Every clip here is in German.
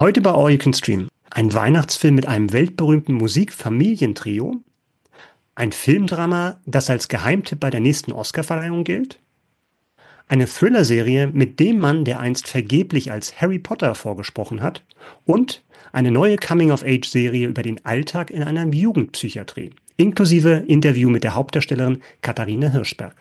Heute bei All You Can Stream. Ein Weihnachtsfilm mit einem weltberühmten Musik-Familientrio. Ein Filmdrama, das als Geheimtipp bei der nächsten Oscarverleihung gilt. Eine Thriller-Serie mit dem Mann, der einst vergeblich als Harry Potter vorgesprochen hat. Und eine neue Coming-of-Age-Serie über den Alltag in einer Jugendpsychiatrie. Inklusive Interview mit der Hauptdarstellerin Katharina Hirschberg.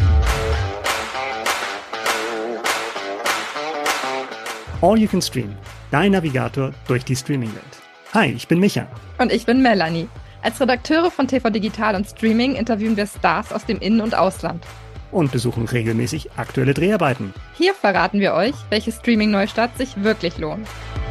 All You Can Stream, dein Navigator durch die Streaming-Welt. Hi, ich bin Micha. Und ich bin Melanie. Als Redakteure von TV Digital und Streaming interviewen wir Stars aus dem In- und Ausland. Und besuchen regelmäßig aktuelle Dreharbeiten. Hier verraten wir euch, welche Streaming-Neustart sich wirklich lohnt.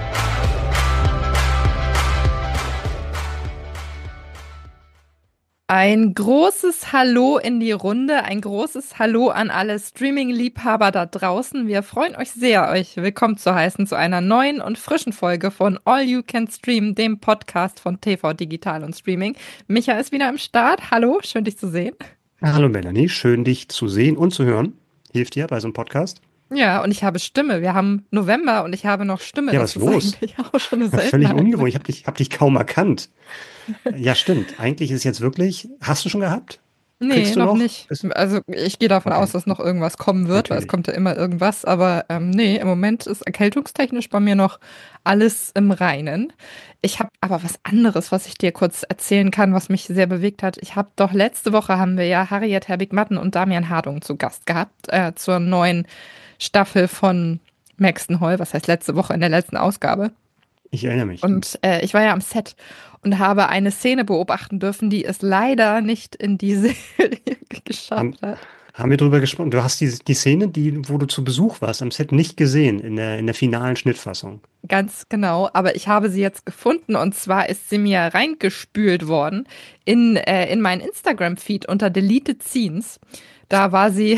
Ein großes Hallo in die Runde, ein großes Hallo an alle Streaming-Liebhaber da draußen. Wir freuen euch sehr, euch willkommen zu heißen zu einer neuen und frischen Folge von All You Can Stream, dem Podcast von TV Digital und Streaming. Micha ist wieder am Start. Hallo, schön dich zu sehen. Hallo Melanie, schön dich zu sehen und zu hören. Hilft dir bei so einem Podcast? Ja, und ich habe Stimme. Wir haben November und ich habe noch Stimme. Ja, was ist los? Auch schon eine völlig ungewohnt. Ich hab dich kaum erkannt. Ja, stimmt. Eigentlich ist es jetzt wirklich. Hast du schon gehabt? Nee, noch nicht. Also ich gehe davon aus, dass noch irgendwas kommen wird, Natürlich. weil es kommt ja immer irgendwas. Aber nee, im Moment ist erkältungstechnisch bei mir noch alles im Reinen. Ich habe aber was anderes, was ich dir kurz erzählen kann, was mich sehr bewegt hat. Letzte Woche haben wir ja Harriet Herbig-Matten und Damian Hardung zu Gast gehabt zur neuen Staffel von Maxton Hall. Was heißt letzte Woche in der letzten Ausgabe? Ich erinnere mich. Und ich war ja am Set und habe eine Szene beobachten dürfen, die es leider nicht in die Serie geschafft hat. Haben wir drüber gesprochen? Du hast die Szene, wo du zu Besuch warst, am Set nicht gesehen, in der finalen Schnittfassung. Ganz genau, aber ich habe sie jetzt gefunden und zwar ist sie mir reingespült worden in meinen Instagram-Feed unter Deleted Scenes. Da war sie...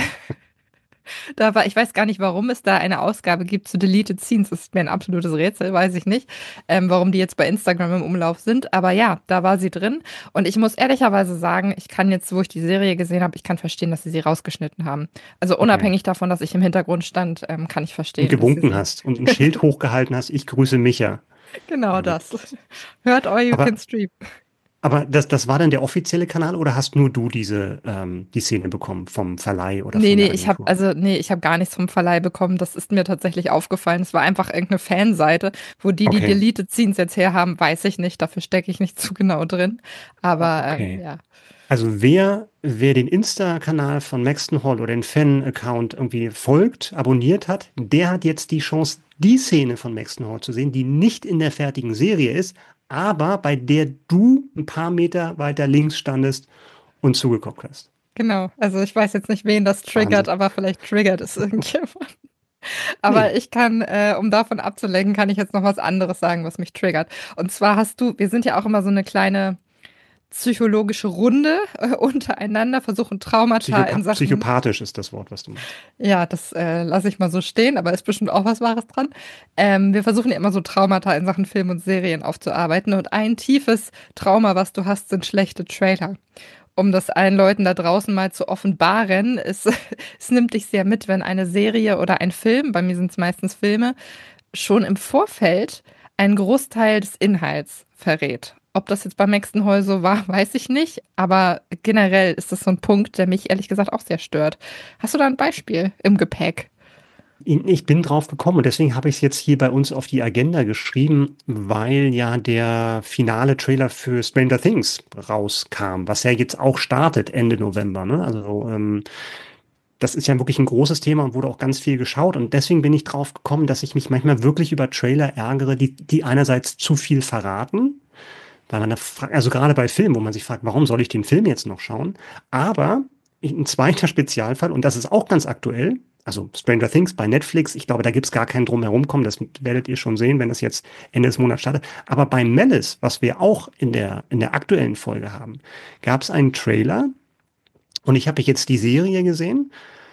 ich weiß gar nicht, warum es da eine Ausgabe gibt zu Deleted Scenes. Das ist mir ein absolutes Rätsel, weiß ich nicht, warum die jetzt bei Instagram im Umlauf sind. Aber ja, da war sie drin. Und ich muss ehrlicherweise sagen, ich kann jetzt, wo ich die Serie gesehen habe, ich kann verstehen, dass sie rausgeschnitten haben. Also unabhängig davon, dass ich im Hintergrund stand, kann ich verstehen. Und gewunken hast und ein Schild hochgehalten hast, ich grüße Micha. Genau das. Hört All You Can Stream. Aber das war dann der offizielle Kanal oder hast nur du die Szene bekommen vom Verleih oder Nee, von der ich habe gar nichts vom Verleih bekommen. Das ist mir tatsächlich aufgefallen. Es war einfach irgendeine Fanseite, wo die Deleted Scenes jetzt her haben, weiß ich nicht. Dafür stecke ich nicht zu genau drin. Aber ja. Also wer den Insta-Kanal von Maxton Hall oder den Fan-Account irgendwie folgt, abonniert hat, der hat jetzt die Chance, die Szene von Maxton Hall zu sehen, die nicht in der fertigen Serie ist, aber bei der du ein paar Meter weiter links standest und zugeguckt hast. Genau, also ich weiß jetzt nicht, wen das triggert, aber vielleicht triggert es irgendjemand. Aber ich kann, um davon abzulenken, kann ich jetzt noch was anderes sagen, was mich triggert. Und zwar wir sind ja auch immer so eine kleine psychologische Runde untereinander, versuchen Traumata in Sachen... Psychopathisch ist das Wort, was du meinst. Ja, das lasse ich mal so stehen, aber ist bestimmt auch was Wahres dran. Wir versuchen ja immer so Traumata in Sachen Film und Serien aufzuarbeiten und ein tiefes Trauma, was du hast, sind schlechte Trailer. Um das allen Leuten da draußen mal zu offenbaren, es nimmt dich sehr mit, wenn eine Serie oder ein Film, bei mir sind es meistens Filme, schon im Vorfeld einen Großteil des Inhalts verrät. Ob das jetzt bei Maxton Hall so war, weiß ich nicht. Aber generell ist das so ein Punkt, der mich ehrlich gesagt auch sehr stört. Hast du da ein Beispiel im Gepäck? Ich bin drauf gekommen und deswegen habe ich es jetzt hier bei uns auf die Agenda geschrieben, weil ja der finale Trailer für Stranger Things rauskam, was ja jetzt auch startet Ende November. Ne? Also das ist ja wirklich ein großes Thema und wurde auch ganz viel geschaut. Und deswegen bin ich drauf gekommen, dass ich mich manchmal wirklich über Trailer ärgere, die einerseits zu viel verraten. Weil man also gerade bei Filmen, wo man sich fragt, warum soll ich den Film jetzt noch schauen? Aber ein zweiter Spezialfall, und das ist auch ganz aktuell, also Stranger Things bei Netflix, ich glaube, da gibt's gar keinen Drumherumkommen, das werdet ihr schon sehen, wenn das jetzt Ende des Monats startet. Aber bei Malice, was wir auch in der aktuellen Folge haben, gab's einen Trailer, und ich habe jetzt die Serie gesehen,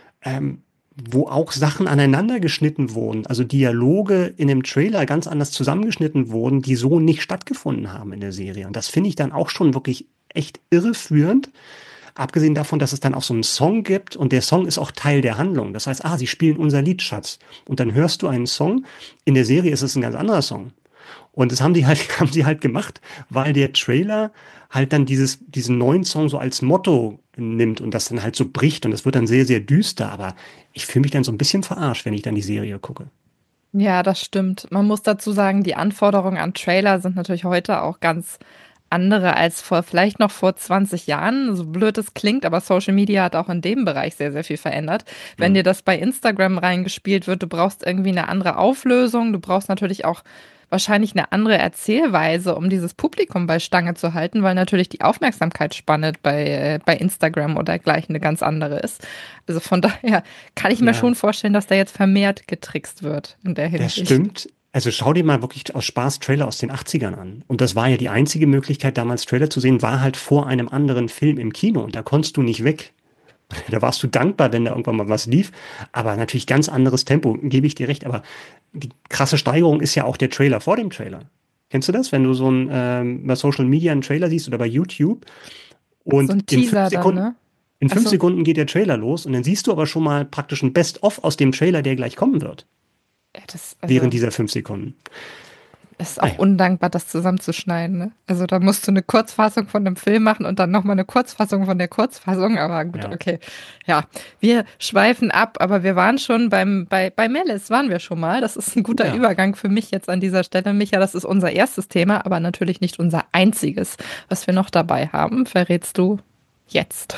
wo auch Sachen aneinander geschnitten wurden, also Dialoge in dem Trailer ganz anders zusammengeschnitten wurden, die so nicht stattgefunden haben in der Serie. Und das finde ich dann auch schon wirklich echt irreführend. Abgesehen davon, dass es dann auch so einen Song gibt und der Song ist auch Teil der Handlung. Das heißt, sie spielen unser Lied, Schatz. Und dann hörst du einen Song. In der Serie ist es ein ganz anderer Song. Und das haben die halt, haben sie halt gemacht, weil der Trailer halt dann diesen neuen Song so als Motto nimmt und das dann halt so bricht und das wird dann sehr, sehr düster. Aber ich fühle mich dann so ein bisschen verarscht, wenn ich dann die Serie gucke. Ja, das stimmt. Man muss dazu sagen, die Anforderungen an Trailer sind natürlich heute auch ganz andere als vielleicht noch vor 20 Jahren. So blöd es klingt, aber Social Media hat auch in dem Bereich sehr, sehr viel verändert. Wenn dir Hm. das bei Instagram reingespielt wird, du brauchst irgendwie eine andere Auflösung. Du brauchst natürlich auch wahrscheinlich eine andere Erzählweise, um dieses Publikum bei Stange zu halten, weil natürlich die Aufmerksamkeitsspanne bei Instagram oder dergleichen eine ganz andere ist. Also von daher kann ich mir Ja, schon vorstellen, dass da jetzt vermehrt getrickst wird in der das Hinsicht. stimmt. Also schau dir mal wirklich aus Spaß Trailer aus den 80ern an. Und das war ja die einzige Möglichkeit, damals Trailer zu sehen, war halt vor einem anderen Film im Kino. Und da konntest du nicht weg. Da warst du dankbar, wenn da irgendwann mal was lief. Aber natürlich ganz anderes Tempo, gebe ich dir recht. Aber die krasse Steigerung ist ja auch der Trailer vor dem Trailer. Kennst du das? Wenn du so bei Social Media einen Trailer siehst oder bei YouTube So und ein Teaser dann, ne? in fünf Achso, Sekunden geht der Trailer los und dann siehst du aber schon mal praktisch ein Best-of aus dem Trailer, der gleich kommen wird, ja, während dieser 5 Sekunden. das ist auch Naja, undankbar, das zusammenzuschneiden, ne? Also da musst du eine Kurzfassung von einem Film machen und dann nochmal eine Kurzfassung von der Kurzfassung. Aber gut, ja, okay. Ja, wir schweifen ab, aber wir waren schon bei Melis, waren wir schon mal. Das ist ein guter ja. Übergang für mich jetzt an dieser Stelle. Micha, das ist unser erstes Thema, aber natürlich nicht unser einziges, was wir noch dabei haben. Verrätst du jetzt?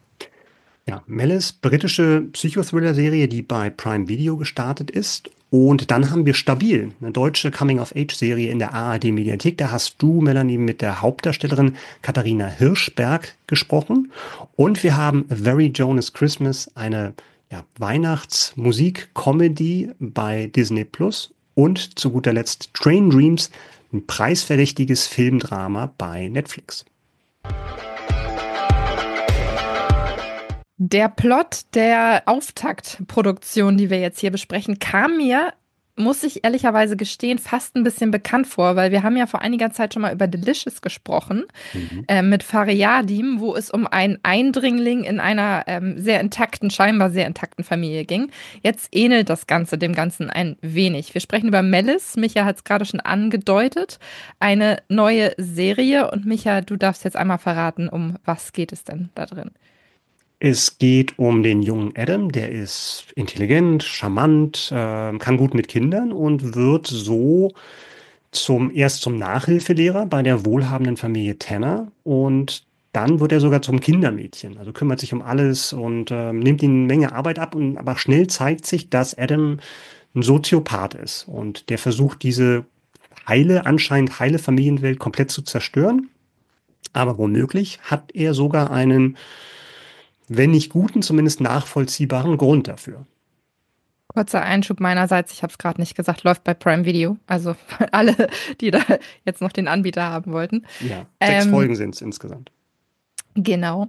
Ja, Malice, britische Psychothriller-Serie, die bei Prime Video gestartet ist. Und dann haben wir Stabil, eine deutsche Coming-of-Age-Serie in der ARD-Mediathek. Da hast du, Melanie, mit der Hauptdarstellerin Katharina Hirschberg gesprochen. Und wir haben A Very Jonas Christmas, eine ja, Weihnachtsmusik-Comedy bei Disney Plus. Und zu guter Letzt Train Dreams, ein preisverdächtiges Filmdrama bei Netflix. Der Plot der Auftaktproduktion, die wir jetzt hier besprechen, kam mir, muss ich ehrlicherweise gestehen, fast ein bisschen bekannt vor, weil wir haben ja vor einiger Zeit schon mal über Delicious gesprochen, Mhm. mit Fariadim, wo es um einen Eindringling in einer sehr intakten, scheinbar sehr intakten Familie ging. Jetzt ähnelt das Ganze dem Ganzen ein wenig. Wir sprechen über Melis, Micha hat es gerade schon angedeutet, eine neue Serie. Und Micha, du darfst jetzt einmal verraten, um was geht es denn da drin? Es geht um den jungen Adam, der ist intelligent, charmant, kann gut mit Kindern und wird so erst zum Nachhilfelehrer bei der wohlhabenden Familie Tanner und dann wird er sogar zum Kindermädchen, also kümmert sich um alles und nimmt ihnen eine Menge Arbeit ab. Aber schnell zeigt sich, dass Adam ein Soziopath ist und der versucht, diese anscheinend heile Familienwelt komplett zu zerstören. Aber womöglich hat er sogar einen, wenn nicht guten, zumindest nachvollziehbaren Grund dafür. Kurzer Einschub meinerseits, ich habe es gerade nicht gesagt, läuft bei Prime Video. Also für alle, die da jetzt noch den Anbieter haben wollten. Ja, 6 Folgen Ähm, sind es insgesamt. genau.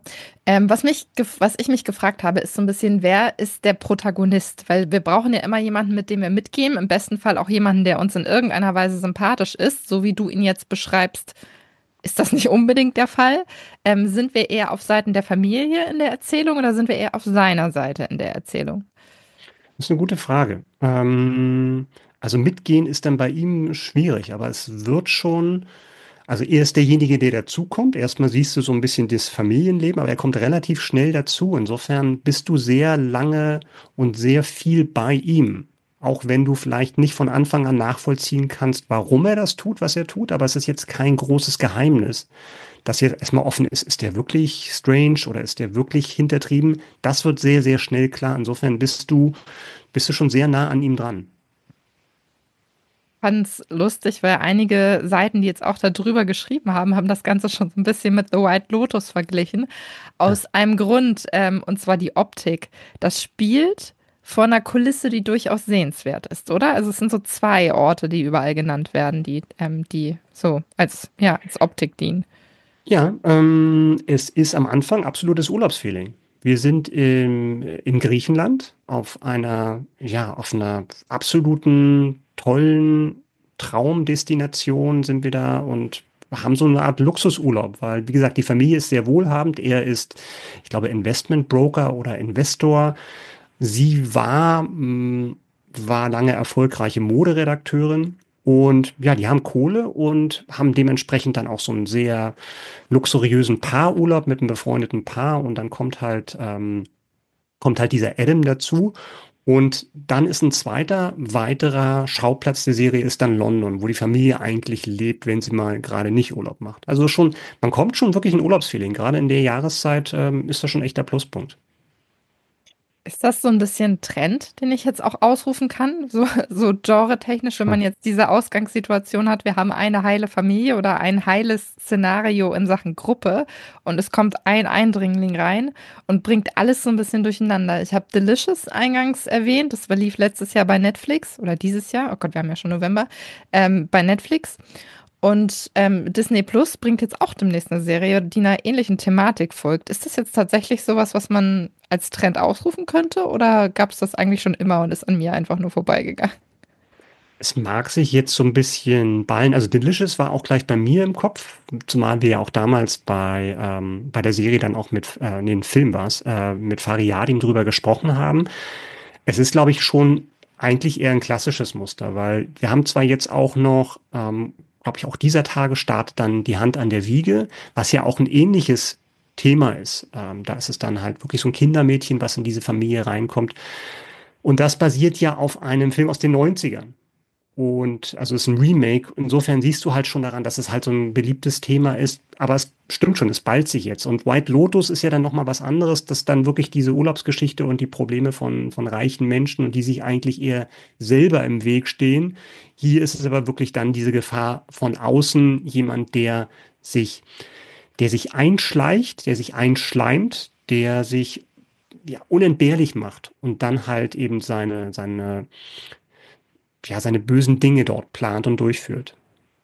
Was ich mich gefragt habe, ist so ein bisschen, wer ist der Protagonist? Weil wir brauchen ja immer jemanden, mit dem wir mitgehen. Im besten Fall auch jemanden, der uns in irgendeiner Weise sympathisch ist, so wie du ihn jetzt beschreibst. Ist das nicht unbedingt der Fall? Sind wir eher auf Seiten der Familie in der Erzählung oder sind wir eher auf seiner Seite in der Erzählung? Das ist eine gute Frage. Also mitgehen ist dann bei ihm schwierig, aber es wird schon, also er ist derjenige, der dazukommt. Erstmal siehst du so ein bisschen das Familienleben, aber er kommt relativ schnell dazu. Insofern bist du sehr lange und sehr viel bei ihm. Auch wenn du vielleicht nicht von Anfang an nachvollziehen kannst, warum er das tut, was er tut, aber es ist jetzt kein großes Geheimnis, dass jetzt erstmal offen ist, ist der wirklich strange oder ist der wirklich hintertrieben? Das wird sehr, sehr schnell klar. Insofern bist du schon sehr nah an ihm dran. Fand's lustig, weil einige Seiten, die jetzt auch darüber geschrieben haben, haben das Ganze schon so ein bisschen mit The White Lotus verglichen. Ja. Aus einem Grund, und zwar die Optik. Das spielt vor einer Kulisse, die durchaus sehenswert ist, oder? Also es sind so zwei Orte, die überall genannt werden, die so als Optik dienen. Ja, es ist am Anfang absolutes Urlaubsfeeling. Wir sind in Griechenland auf einer absoluten tollen Traumdestination sind wir da und haben so eine Art Luxusurlaub, weil, wie gesagt, die Familie ist sehr wohlhabend. Er ist, ich glaube, Investmentbroker oder Investor. Sie war lange erfolgreiche Moderedakteurin Und ja, die haben Kohle und haben dementsprechend dann auch so einen sehr luxuriösen Paarurlaub mit einem befreundeten Paar und dann kommt halt dieser Adam dazu. Und dann ist ein zweiter, weiterer Schauplatz der Serie ist dann London, wo die Familie eigentlich lebt, wenn sie mal gerade nicht Urlaub macht. Also schon, man kommt schon wirklich in Urlaubsfeeling. Gerade in der Jahreszeit ist das schon ein echter Pluspunkt. Ist das so ein bisschen Trend, den ich jetzt auch ausrufen kann? So genre-technisch, wenn Hm. man jetzt diese Ausgangssituation hat, wir haben eine heile Familie oder ein heiles Szenario in Sachen Gruppe und es kommt ein Eindringling rein und bringt alles so ein bisschen durcheinander. Ich habe Delicious eingangs erwähnt, das lief letztes Jahr bei Netflix oder dieses Jahr, oh Gott, wir haben ja schon November, bei Netflix. Und Disney Plus bringt jetzt auch demnächst eine Serie, die einer ähnlichen Thematik folgt. Ist das jetzt tatsächlich sowas, was man als Trend ausrufen könnte, oder gab es das eigentlich schon immer und ist an mir einfach nur vorbeigegangen? Es mag sich jetzt so ein bisschen ballen. Also Delicious war auch gleich bei mir im Kopf, zumal wir ja auch damals bei der Serie dann auch in den Film war es, mit Fariadim drüber gesprochen haben. Es ist, glaube ich, schon eigentlich eher ein klassisches Muster, weil wir haben zwar jetzt auch noch, glaube ich, auch dieser Tage startet dann die Hand an der Wiege, was ja auch ein ähnliches Thema ist. Da ist es dann halt wirklich so ein Kindermädchen, was in diese Familie reinkommt. Und das basiert ja auf einem Film aus den Neunzigern. Und also es ist ein Remake. Insofern siehst du halt schon daran, dass es halt so ein beliebtes Thema ist. Aber es stimmt schon, es ballt sich jetzt. Und White Lotus ist ja dann nochmal was anderes, dass dann wirklich diese Urlaubsgeschichte und die Probleme von reichen Menschen und die sich eigentlich eher selber im Weg stehen. Hier ist es aber wirklich dann diese Gefahr von außen, jemand, der sich einschleicht, der sich einschleimt, der sich ja, unentbehrlich macht und dann halt eben seine bösen Dinge dort plant und durchführt.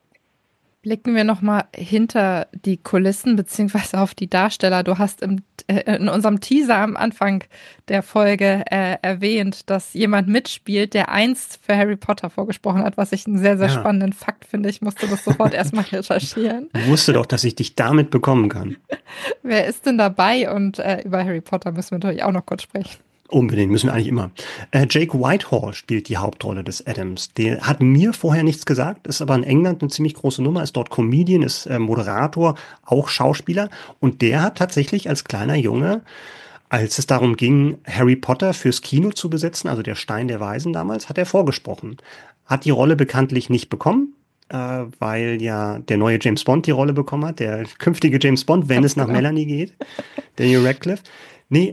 Blicken wir nochmal hinter die Kulissen beziehungsweise auf die Darsteller. Du hast in unserem Teaser am Anfang der Folge erwähnt, dass jemand mitspielt, der einst für Harry Potter vorgesprochen hat, was ich einen sehr, sehr Ja, spannenden Fakt finde. Ich musste das sofort erstmal recherchieren. wusste doch, dass ich dich damit bekommen kann. Wer ist denn dabei? Und über Harry Potter müssen wir natürlich auch noch kurz sprechen. Unbedingt, müssen wir eigentlich immer. Jake Whitehall spielt die Hauptrolle des Adams. Der hat mir vorher nichts gesagt, ist aber in England eine ziemlich große Nummer, ist dort Comedian, ist Moderator, auch Schauspieler. Und der hat tatsächlich als kleiner Junge, als es darum ging, Harry Potter fürs Kino zu besetzen, also der Stein der Weisen damals, hat er vorgesprochen. Hat die Rolle bekanntlich nicht bekommen, weil ja der neue James Bond die Rolle bekommen hat, der künftige James Bond, wenn Ganz es nach genau. Melanie geht, Daniel Radcliffe. Nee,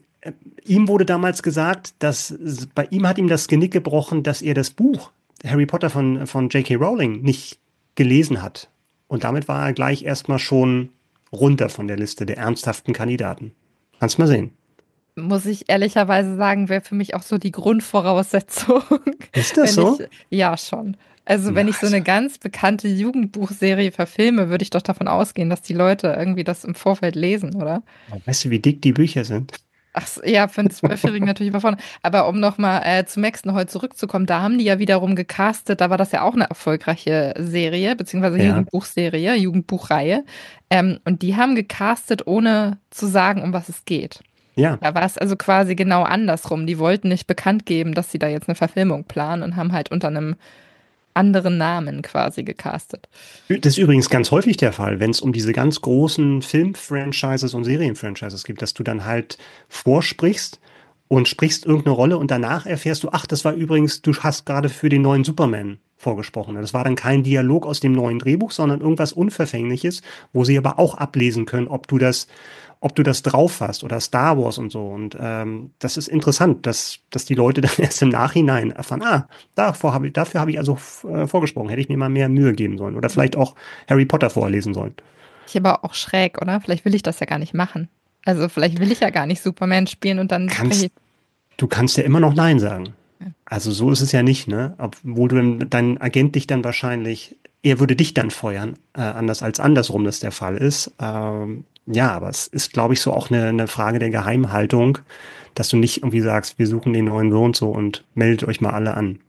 ihm wurde damals gesagt, bei ihm hat ihm das Genick gebrochen, dass er das Buch Harry Potter von J.K. Rowling nicht gelesen hat. Und damit war er gleich erstmal schon runter von der Liste der ernsthaften Kandidaten. Kannst mal sehen. Muss ich ehrlicherweise sagen, wäre für mich auch so die Grundvoraussetzung, Ist das wenn ich, so? ja schon. Also Na, wenn ich so also, eine ganz bekannte Jugendbuchserie verfilme, würde ich doch davon ausgehen, dass die Leute irgendwie das im Vorfeld lesen, oder? weißt du, wie dick die Bücher sind? Ja, für einen Zwölfjährigen natürlich überfordert. Aber um nochmal zu Max noch heute zurückzukommen, da haben die ja wiederum gecastet, da war das ja auch eine erfolgreiche Serie, beziehungsweise Ja, Jugendbuchserie, Jugendbuchreihe. Und die haben gecastet, ohne zu sagen, um was es geht. ja. Da war es also quasi genau andersrum. Die wollten nicht bekannt geben, dass sie da jetzt eine Verfilmung planen und haben halt unter einem anderen Namen quasi gecastet. Das ist übrigens ganz häufig der Fall, wenn es um diese ganz großen Film-Franchises und Serien-Franchises geht, dass du dann halt vorsprichst und sprichst irgendeine Rolle und danach erfährst du, ach, das war übrigens, du hast gerade für den neuen Superman vorgesprochen. Das war dann kein Dialog aus dem neuen Drehbuch, sondern irgendwas Unverfängliches, wo sie aber auch ablesen können, ob du das drauf hast oder Star Wars und so. Und das ist interessant, dass die Leute dann erst im Nachhinein erfahren, dafür habe ich also vorgesprochen, hätte ich mir mal mehr Mühe geben sollen oder vielleicht auch Harry Potter vorlesen sollen. Ich aber auch schräg, oder? Vielleicht will ich das ja gar nicht machen. Also vielleicht will ich ja gar nicht Superman spielen und dann spreche ich. Kannst, du kannst ja immer noch Nein sagen. Ja. Also so ist es ja nicht, ne? Obwohl dein Agent dich dann wahrscheinlich, er würde dich dann feuern, anders als andersrum das der Fall ist. Ja, aber es ist, glaube ich, so auch eine Frage der Geheimhaltung, dass du nicht irgendwie sagst, wir suchen den neuen so und so und meldet euch mal alle an.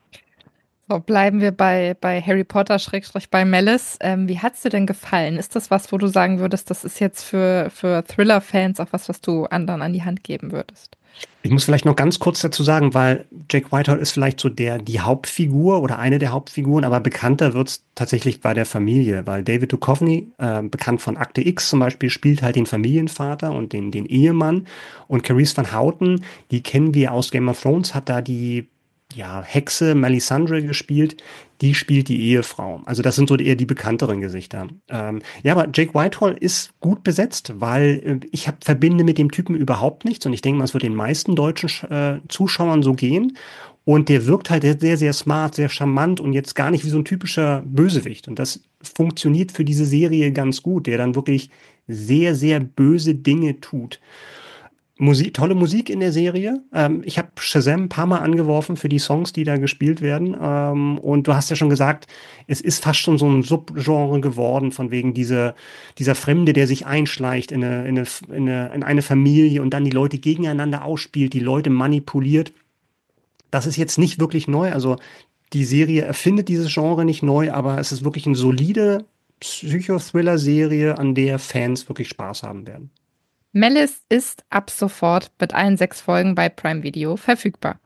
So, bleiben wir bei Harry Potter, Schrägstrich bei Malice. Wie hat's dir denn gefallen? Ist das was, wo du sagen würdest, das ist jetzt für Thriller-Fans auch was, was du anderen an die Hand geben würdest? Ich muss vielleicht noch ganz kurz dazu sagen, weil Jake Whitehall ist vielleicht so die Hauptfigur oder eine der Hauptfiguren, aber bekannter wird's tatsächlich bei der Familie, weil David Duchovny, bekannt von Akte X zum Beispiel, spielt halt den Familienvater und den Ehemann. Und Carice Van Houten, die kennen wir aus Game of Thrones, hat da die Hexe Melisandre gespielt, die spielt die Ehefrau. Also das sind so eher die bekannteren Gesichter. Ja, aber Jake Whitehall ist gut besetzt, weil verbinde mit dem Typen überhaupt nichts und ich denke mal, es wird den meisten deutschen Zuschauern so gehen. Und der wirkt halt sehr, sehr smart, sehr charmant und jetzt gar nicht wie so ein typischer Bösewicht. Und das funktioniert für diese Serie ganz gut, der dann wirklich sehr, sehr böse Dinge tut. Tolle Musik in der Serie. Ich habe Shazam ein paar Mal angeworfen für die Songs, die da gespielt werden. Und du hast ja schon gesagt, es ist fast schon so ein Subgenre geworden, von wegen dieser Fremde, der sich einschleicht in eine Familie und dann die Leute gegeneinander ausspielt, die Leute manipuliert. Das ist jetzt nicht wirklich neu. Also die Serie erfindet dieses Genre nicht neu, aber es ist wirklich eine solide Psychothriller-Serie, an der Fans wirklich Spaß haben werden. Malice ist ab sofort mit allen 6 Folgen bei Prime Video verfügbar.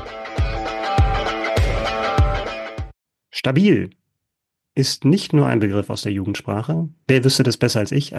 Stabil ist nicht nur ein Begriff aus der Jugendsprache. Wer wüsste das besser als ich,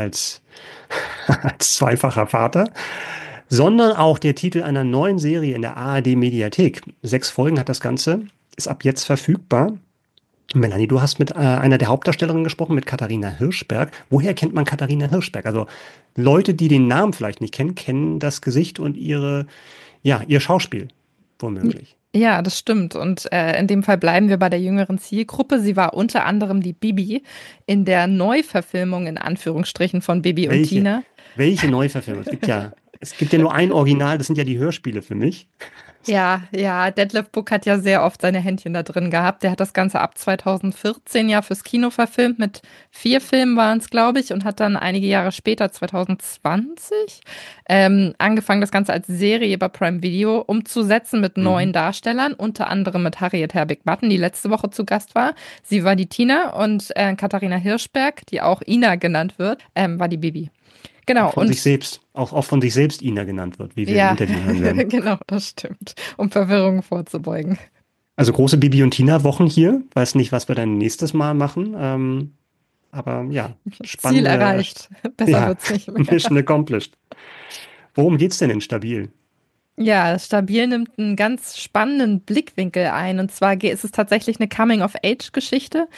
als zweifacher Vater? Sondern auch der Titel einer neuen Serie in der ARD-Mediathek. 6 Folgen hat das Ganze, ist ab jetzt verfügbar. Melanie, du hast mit einer der Hauptdarstellerinnen gesprochen, mit Katharina Hirschberg. Woher kennt man Katharina Hirschberg? Also Leute, die den Namen vielleicht nicht kennen, kennen das Gesicht und ihr Schauspiel, womöglich. Ja, das stimmt. Und in dem Fall bleiben wir bei der jüngeren Zielgruppe. Sie war unter anderem die Bibi in der Neuverfilmung in Anführungsstrichen von Bibi und Welche? Tina. Welche Neuverfilmung? Es gibt ja nur ein Original, das sind ja die Hörspiele für mich. Ja, ja, Detlef Buck hat ja sehr oft seine Händchen da drin gehabt. Der hat das Ganze ab 2014 ja fürs Kino verfilmt. Mit 4 Filmen waren es, glaube ich, und hat dann einige Jahre später, 2020, angefangen, das Ganze als Serie bei Prime Video umzusetzen mit neuen Mhm. Darstellern, unter anderem mit Harriet Herbig-Matten, die letzte Woche zu Gast war. Sie war die Tina und Katharina Hirschberg, die auch Ina genannt wird, war die Bibi. Genau, Auch von sich und selbst, auch von sich selbst Ina genannt wird, wie wir im ja, Interview hören werden. genau, das stimmt, um Verwirrung vorzubeugen. Also große Bibi und Tina Wochen hier. Weiß nicht, was wir dann nächstes Mal machen. Aber ja, Ziel spannende, erreicht. Besser ja, wird's nicht mehr. Mission accomplished. Worum geht's denn in Stabil? Ja, Stabil nimmt einen ganz spannenden Blickwinkel ein. Und zwar ist es tatsächlich eine Coming-of-Age-Geschichte,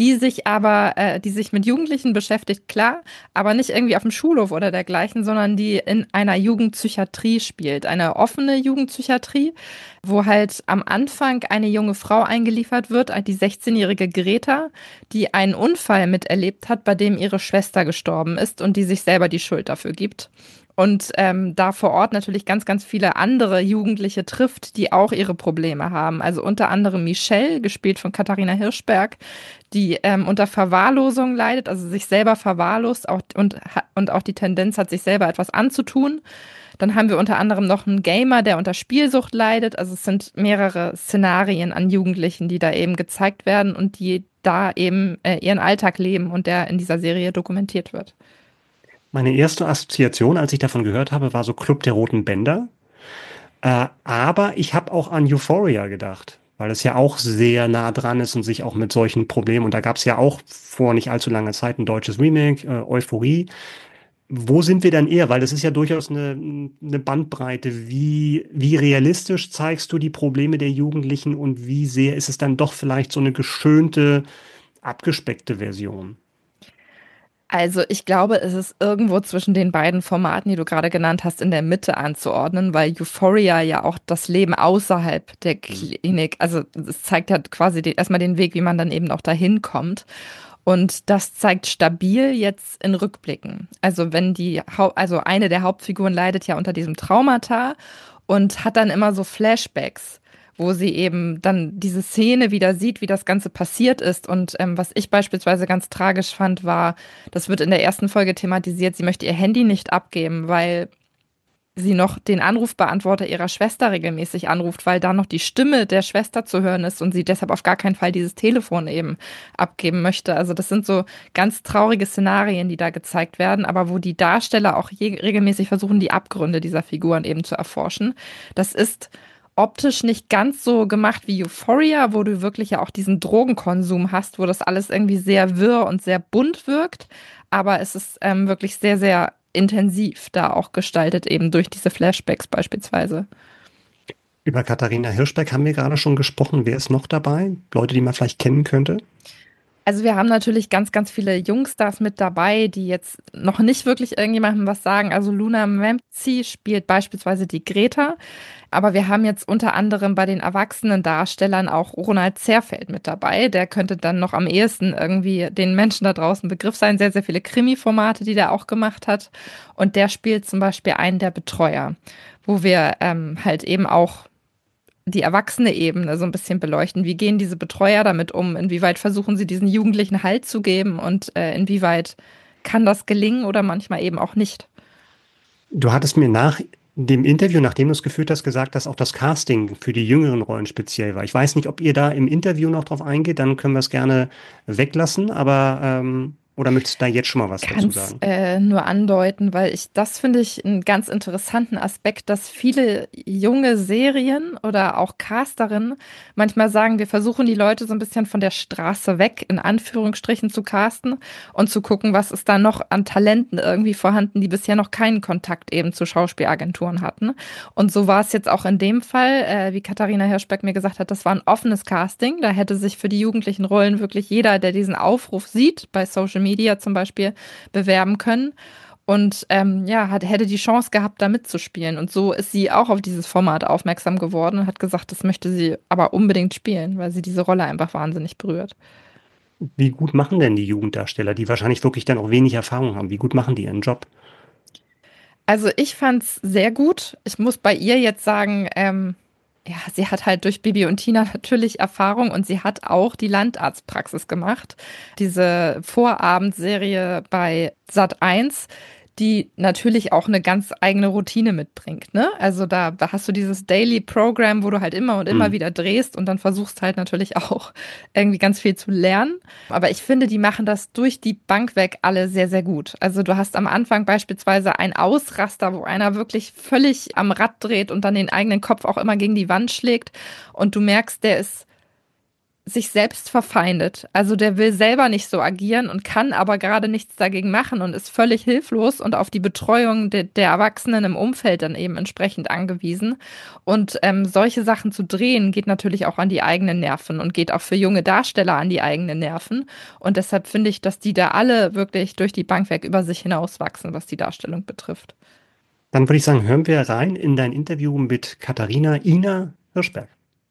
die sich mit Jugendlichen beschäftigt, klar, aber nicht irgendwie auf dem Schulhof oder dergleichen, sondern die in einer Jugendpsychiatrie spielt. Eine offene Jugendpsychiatrie, wo halt am Anfang eine junge Frau eingeliefert wird, die 16-jährige Greta, die einen Unfall miterlebt hat, bei dem ihre Schwester gestorben ist und die sich selber die Schuld dafür gibt. Und da vor Ort natürlich ganz, ganz viele andere Jugendliche trifft, die auch ihre Probleme haben. Also unter anderem Michelle, gespielt von Katharina Hirschberg, die unter Verwahrlosung leidet, also sich selber verwahrlost und auch die Tendenz hat, sich selber etwas anzutun. Dann haben wir unter anderem noch einen Gamer, der unter Spielsucht leidet. Also es sind mehrere Szenarien an Jugendlichen, die da eben gezeigt werden und die da eben ihren Alltag leben und der in dieser Serie dokumentiert wird. Meine erste Assoziation, als ich davon gehört habe, war so Club der Roten Bänder. Aber ich habe auch an Euphoria gedacht, weil es ja auch sehr nah dran ist und sich auch mit solchen Problemen, und da gab es ja auch vor nicht allzu langer Zeit ein deutsches Remake, Euphorie. Wo sind wir dann eher? Weil das ist ja durchaus eine Bandbreite. Wie realistisch zeigst du die Probleme der Jugendlichen und wie sehr ist es dann doch vielleicht so eine geschönte, abgespeckte Version? Also ich glaube, es ist irgendwo zwischen den beiden Formaten, die du gerade genannt hast, in der Mitte anzuordnen, weil Euphoria ja auch das Leben außerhalb der Hm. Klinik, also es zeigt ja quasi erstmal den Weg, wie man dann eben auch dahin kommt. Und das zeigt Stabil jetzt in Rückblicken. Also wenn also eine der Hauptfiguren leidet ja unter diesem Traumata und hat dann immer so Flashbacks, wo sie eben dann diese Szene wieder sieht, wie das Ganze passiert ist. Und was ich beispielsweise ganz tragisch fand, war, das wird in der ersten Folge thematisiert, sie möchte ihr Handy nicht abgeben, weil sie noch den Anrufbeantworter ihrer Schwester regelmäßig anruft, weil da noch die Stimme der Schwester zu hören ist und sie deshalb auf gar keinen Fall dieses Telefon eben abgeben möchte. Also das sind so ganz traurige Szenarien, die da gezeigt werden, aber wo die Darsteller auch regelmäßig versuchen, die Abgründe dieser Figuren eben zu erforschen. Das ist optisch nicht ganz so gemacht wie Euphoria, wo du wirklich ja auch diesen Drogenkonsum hast, wo das alles irgendwie sehr wirr und sehr bunt wirkt. Aber es ist wirklich sehr, sehr intensiv da auch gestaltet, eben durch diese Flashbacks beispielsweise. Über Katharina Hirschberg haben wir gerade schon gesprochen. Wer ist noch dabei? Leute, die man vielleicht kennen könnte? Also wir haben natürlich ganz, ganz viele Jungstars mit dabei, die jetzt noch nicht wirklich irgendjemandem was sagen. Also Luna Mempsey spielt beispielsweise die Greta, aber wir haben jetzt unter anderem bei den erwachsenen Darstellern auch Ronald Zerfeld mit dabei. Der könnte dann noch am ehesten irgendwie den Menschen da draußen Begriff sein. Sehr, sehr viele Krimi-Formate, die der auch gemacht hat. Und der spielt zum Beispiel einen der Betreuer, wo wir halt eben auch die erwachsene Ebene so ein bisschen beleuchten. Wie gehen diese Betreuer damit um? Inwieweit versuchen sie diesen Jugendlichen Halt zu geben und inwieweit kann das gelingen oder manchmal eben auch nicht? Du hattest mir nach dem Interview, nachdem du es geführt hast, gesagt, dass auch das Casting für die jüngeren Rollen speziell war. Ich weiß nicht, ob ihr da im Interview noch drauf eingeht, dann können wir es gerne weglassen, aber oder möchtest du da jetzt schon mal was dazu Kann's sagen? nur andeuten, weil das finde ich einen ganz interessanten Aspekt, dass viele junge Serien oder auch Casterinnen manchmal sagen, wir versuchen die Leute so ein bisschen von der Straße weg, in Anführungsstrichen, zu casten und zu gucken, was ist da noch an Talenten irgendwie vorhanden, die bisher noch keinen Kontakt eben zu Schauspielagenturen hatten. Und so war es jetzt auch in dem Fall, wie Katharina Hirschberg mir gesagt hat, das war ein offenes Casting. Da hätte sich für die jugendlichen Rollen wirklich jeder, der diesen Aufruf sieht, bei Social Media zum Beispiel, bewerben können. Und ja, hätte die Chance gehabt, da mitzuspielen. Und so ist sie auch auf dieses Format aufmerksam geworden und hat gesagt, das möchte sie aber unbedingt spielen, weil sie diese Rolle einfach wahnsinnig berührt. Wie gut machen denn die Jugenddarsteller, die wahrscheinlich wirklich dann auch wenig Erfahrung haben? Wie gut machen die ihren Job? Also ich fand's sehr gut. Ich muss bei ihr jetzt sagen, ja, sie hat halt durch Bibi und Tina natürlich Erfahrung und sie hat auch die Landarztpraxis gemacht. Diese Vorabendserie bei Sat.1, die natürlich auch eine ganz eigene Routine mitbringt, ne? Also da hast du dieses Daily Program, wo du halt immer und immer Hm. wieder drehst und dann versuchst halt natürlich auch irgendwie ganz viel zu lernen. Aber ich finde, die machen das durch die Bank weg alle sehr, sehr gut. Also du hast am Anfang beispielsweise ein Ausraster, wo einer wirklich völlig am Rad dreht und dann den eigenen Kopf auch immer gegen die Wand schlägt. Und du merkst, der ist sich selbst verfeindet. Also der will selber nicht so agieren und kann aber gerade nichts dagegen machen und ist völlig hilflos und auf die Betreuung der Erwachsenen im Umfeld dann eben entsprechend angewiesen. Und solche Sachen zu drehen, geht natürlich auch an die eigenen Nerven und geht auch für junge Darsteller an die eigenen Nerven. Und deshalb finde ich, dass die da alle wirklich durch die Bank weg über sich hinauswachsen, was die Darstellung betrifft. Dann würde ich sagen, hören wir rein in dein Interview mit Katharina Ina Hirschberg.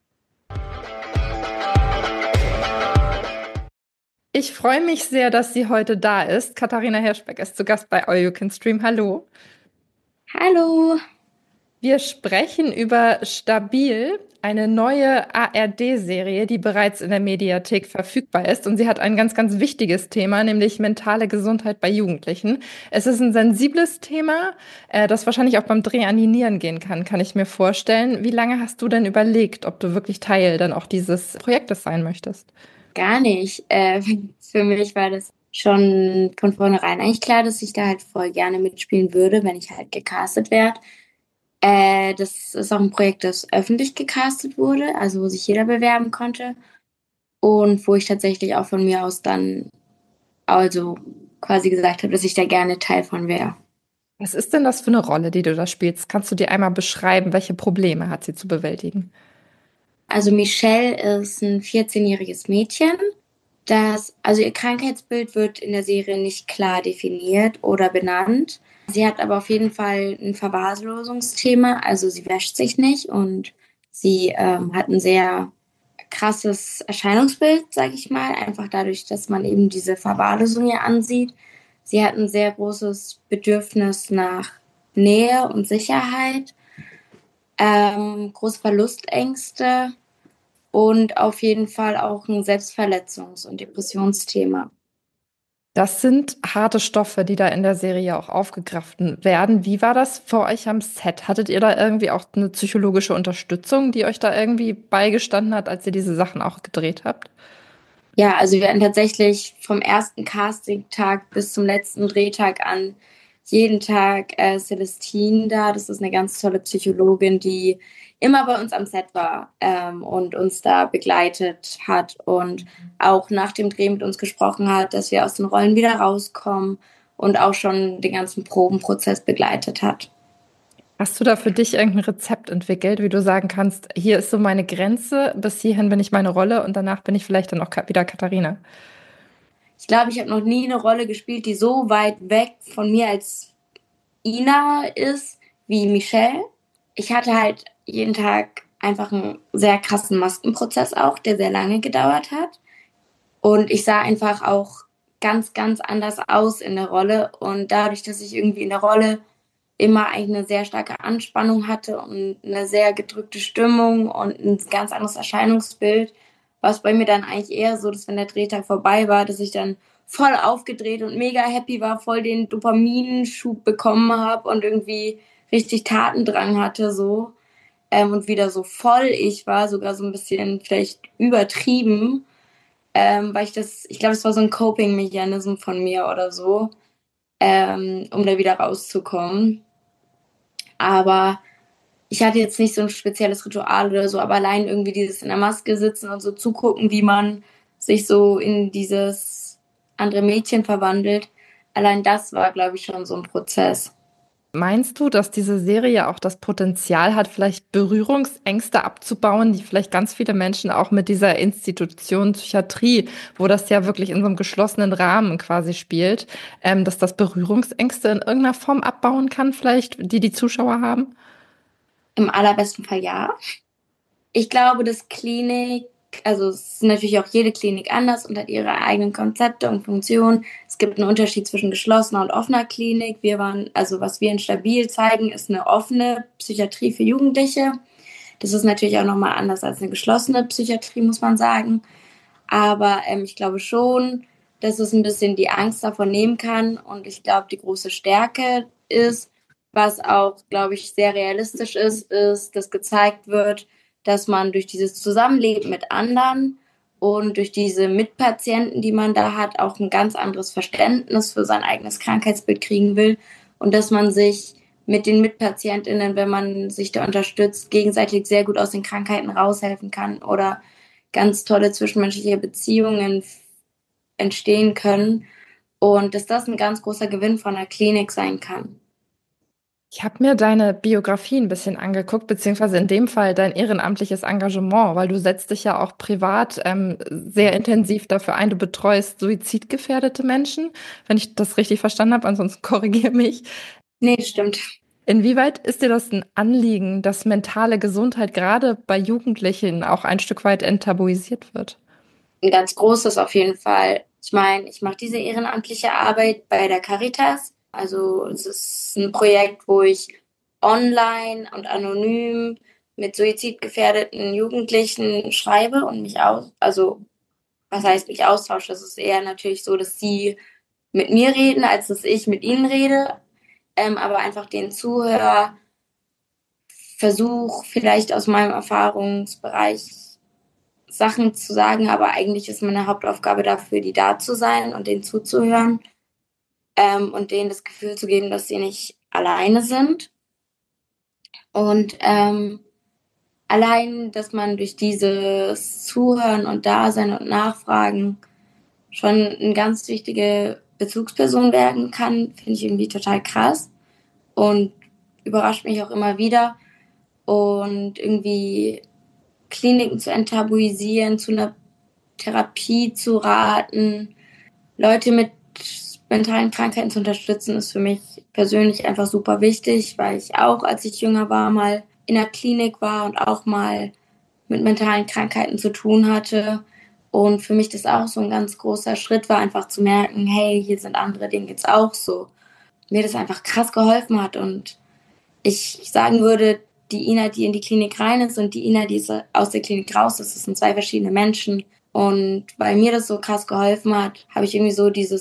Ich freue mich sehr, dass sie heute da ist. Katharina Hirschberg ist zu Gast bei All You Can Stream. Hallo. Hallo. Wir sprechen über Stabil, eine neue ARD-Serie, die bereits in der Mediathek verfügbar ist. Und sie hat ein ganz, ganz wichtiges Thema, nämlich mentale Gesundheit bei Jugendlichen. Es ist ein sensibles Thema, das wahrscheinlich auch beim Dreh an die Nieren gehen kann ich mir vorstellen. Wie lange hast du denn überlegt, ob du wirklich Teil dann auch dieses Projektes sein möchtest? Gar nicht. Für mich war das schon von vornherein eigentlich klar, dass ich da halt voll gerne mitspielen würde, wenn ich halt gecastet werde. Das ist auch ein Projekt, das öffentlich gecastet wurde, also wo sich jeder bewerben konnte und wo ich tatsächlich auch von mir aus dann also quasi gesagt habe, dass ich da gerne Teil von wäre. Was ist denn das für eine Rolle, die du da spielst? Kannst du dir einmal beschreiben, welche Probleme hat sie zu bewältigen? Also Michelle ist ein 14-jähriges Mädchen. Also ihr Krankheitsbild wird in der Serie nicht klar definiert oder benannt. Sie hat aber auf jeden Fall ein Verwahrlosungsthema, also sie wäscht sich nicht und sie hat ein sehr krasses Erscheinungsbild, sage ich mal, einfach dadurch, dass man eben diese Verwahrlosung ja ansieht. Sie hat ein sehr großes Bedürfnis nach Nähe und Sicherheit, große Verlustängste und auf jeden Fall auch ein Selbstverletzungs- und Depressionsthema. Das sind harte Stoffe, die da in der Serie auch aufgegriffen werden. Wie war das für euch am Set? Hattet ihr da irgendwie auch eine psychologische Unterstützung, die euch da irgendwie beigestanden hat, als ihr diese Sachen auch gedreht habt? Ja, also wir hatten tatsächlich vom ersten Casting-Tag bis zum letzten Drehtag an jeden Tag Celestine da. Das ist eine ganz tolle Psychologin, die immer bei uns am Set war und uns da begleitet hat und auch nach dem Dreh mit uns gesprochen hat, dass wir aus den Rollen wieder rauskommen und auch schon den ganzen Probenprozess begleitet hat. Hast du da für dich irgendein Rezept entwickelt, wie du sagen kannst, hier ist so meine Grenze, bis hierhin bin ich meine Rolle und danach bin ich vielleicht dann auch wieder Katharina? Ich glaube, ich habe noch nie eine Rolle gespielt, die so weit weg von mir als Ina ist wie Michelle. Ich hatte halt jeden Tag einfach einen sehr krassen Maskenprozess auch, der sehr lange gedauert hat. Und ich sah einfach auch ganz, ganz anders aus in der Rolle. Und dadurch, dass ich irgendwie in der Rolle immer eigentlich eine sehr starke Anspannung hatte und eine sehr gedrückte Stimmung und ein ganz anderes Erscheinungsbild, war es bei mir dann eigentlich eher so, dass wenn der Drehtag vorbei war, dass ich dann voll aufgedreht und mega happy war, voll den Dopaminschub bekommen habe und irgendwie richtig Tatendrang hatte so und wieder so voll ich war, sogar so ein bisschen vielleicht übertrieben, weil ich glaube, es war so ein Coping-Mechanismus von mir oder so, um da wieder rauszukommen. Aber ich hatte jetzt nicht so ein spezielles Ritual oder so, aber allein irgendwie dieses in der Maske sitzen und so zugucken, wie man sich so in dieses andere Mädchen verwandelt, allein das war, glaube ich, schon so ein Prozess. Meinst du, dass diese Serie auch das Potenzial hat, vielleicht Berührungsängste abzubauen, die vielleicht ganz viele Menschen auch mit dieser Institution Psychiatrie, wo das ja wirklich in so einem geschlossenen Rahmen quasi spielt, dass das Berührungsängste in irgendeiner Form abbauen kann, vielleicht, die die Zuschauer haben? Im allerbesten Fall ja. Ich glaube, dass Klinik, also es ist natürlich auch jede Klinik anders und hat ihre eigenen Konzepte und Funktionen. Es gibt einen Unterschied zwischen geschlossener und offener Klinik. Also was wir in Stabil zeigen, ist eine offene Psychiatrie für Jugendliche. Das ist natürlich auch nochmal anders als eine geschlossene Psychiatrie, muss man sagen. Aber ich glaube schon, dass es ein bisschen die Angst davon nehmen kann. Und ich glaube, die große Stärke ist, was auch, glaube ich, sehr realistisch ist, dass gezeigt wird, dass man durch dieses Zusammenleben mit anderen und durch diese Mitpatienten, die man da hat, auch ein ganz anderes Verständnis für sein eigenes Krankheitsbild kriegen will und dass man sich mit den MitpatientInnen, wenn man sich da unterstützt, gegenseitig sehr gut aus den Krankheiten raushelfen kann oder ganz tolle zwischenmenschliche Beziehungen entstehen können und dass das ein ganz großer Gewinn von der Klinik sein kann. Ich habe mir deine Biografie ein bisschen angeguckt, beziehungsweise in dem Fall dein ehrenamtliches Engagement, weil du setzt dich ja auch privat sehr intensiv dafür ein. Du betreust suizidgefährdete Menschen, wenn ich das richtig verstanden habe, ansonsten korrigiere mich. Nee, das stimmt. Inwieweit ist dir das ein Anliegen, dass mentale Gesundheit gerade bei Jugendlichen auch ein Stück weit enttabuisiert wird? Ein ganz großes auf jeden Fall. Ich meine, ich mache diese ehrenamtliche Arbeit bei der Caritas. Also es ist ein Projekt, wo ich online und anonym mit suizidgefährdeten Jugendlichen schreibe und also was heißt mich austausche? Das ist eher natürlich so, dass sie mit mir reden, als dass ich mit ihnen rede. Aber einfach den Zuhörer versuche vielleicht aus meinem Erfahrungsbereich Sachen zu sagen, aber eigentlich ist meine Hauptaufgabe dafür, die da zu sein und denen zuzuhören und denen das Gefühl zu geben, dass sie nicht alleine sind. Und allein, dass man durch dieses Zuhören und Dasein und Nachfragen schon eine ganz wichtige Bezugsperson werden kann, finde ich irgendwie total krass und überrascht mich auch immer wieder. Und irgendwie Kliniken zu enttabuisieren, zu einer Therapie zu raten, Leute mit mentalen Krankheiten zu unterstützen, ist für mich persönlich einfach super wichtig, weil ich auch, als ich jünger war, mal in der Klinik war und auch mal mit mentalen Krankheiten zu tun hatte. Und für mich das auch so ein ganz großer Schritt war, einfach zu merken, hey, hier sind andere, denen geht's auch so. Mir das einfach krass geholfen hat und ich sagen würde, die Ina, die in die Klinik rein ist und die Ina, die aus der Klinik raus ist, das sind zwei verschiedene Menschen. Und weil mir das so krass geholfen hat, habe ich irgendwie so dieses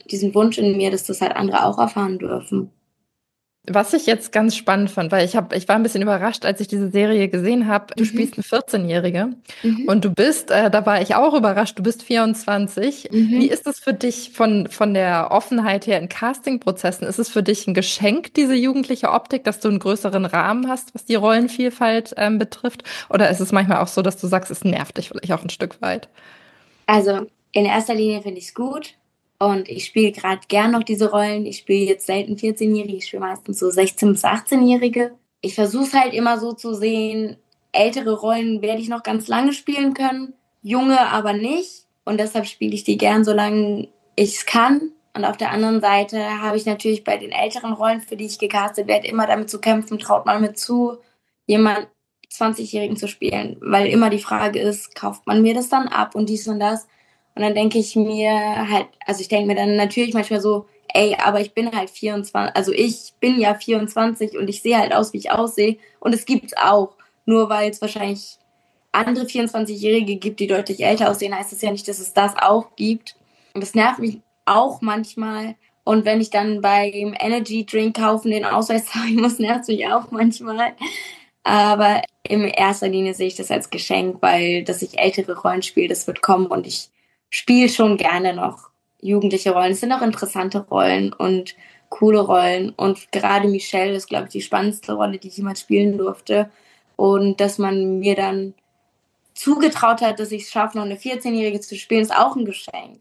diesen Wunsch in mir, dass das halt andere auch erfahren dürfen. Was ich jetzt ganz spannend fand, weil ich war ein bisschen überrascht, als ich diese Serie gesehen habe. Du spielst eine 14-Jährige und du bist, da war ich auch überrascht, du bist 24. Wie ist es für dich von der Offenheit her in Castingprozessen? Ist es für dich ein Geschenk, diese jugendliche Optik, dass du einen größeren Rahmen hast, was die Rollenvielfalt betrifft? Oder ist es manchmal auch so, dass du sagst, es nervt dich vielleicht auch ein Stück weit? Also in erster Linie finde ich es gut. Und ich spiele gerade gern noch diese Rollen. Ich spiele jetzt selten 14-Jährige, ich spiele meistens so 16- bis 18-Jährige. Ich versuche es halt immer so zu sehen, ältere Rollen werde ich noch ganz lange spielen können, junge aber nicht. Und deshalb spiele ich die gern, solange ich es kann. Und auf der anderen Seite habe ich natürlich bei den älteren Rollen, für die ich gecastet werde, immer damit zu kämpfen, traut man mir zu, jemand 20-Jährigen zu spielen. Weil immer die Frage ist, kauft man mir das dann ab und dies und das. Und dann denke ich mir halt, also ich denke mir dann natürlich manchmal so, ey, aber ich bin halt 24, also ich bin ja 24 und ich sehe halt aus, wie ich aussehe. Und es gibt's auch. Nur weil es wahrscheinlich andere 24-Jährige gibt, die deutlich älter aussehen, heißt es ja nicht, dass es das auch gibt. Und das nervt mich auch manchmal. Und wenn ich dann beim Energy Drink kaufen den Ausweis zeigen muss, nervt es mich auch manchmal. Aber in erster Linie sehe ich das als Geschenk, weil dass ich ältere Rollen spiele, das wird kommen und ich spiele schon gerne noch jugendliche Rollen. Es sind auch interessante Rollen und coole Rollen. Und gerade Michelle ist, glaube ich, die spannendste Rolle, die ich jemals spielen durfte. Und dass man mir dann zugetraut hat, dass ich es schaffe, noch eine 14-Jährige zu spielen, ist auch ein Geschenk.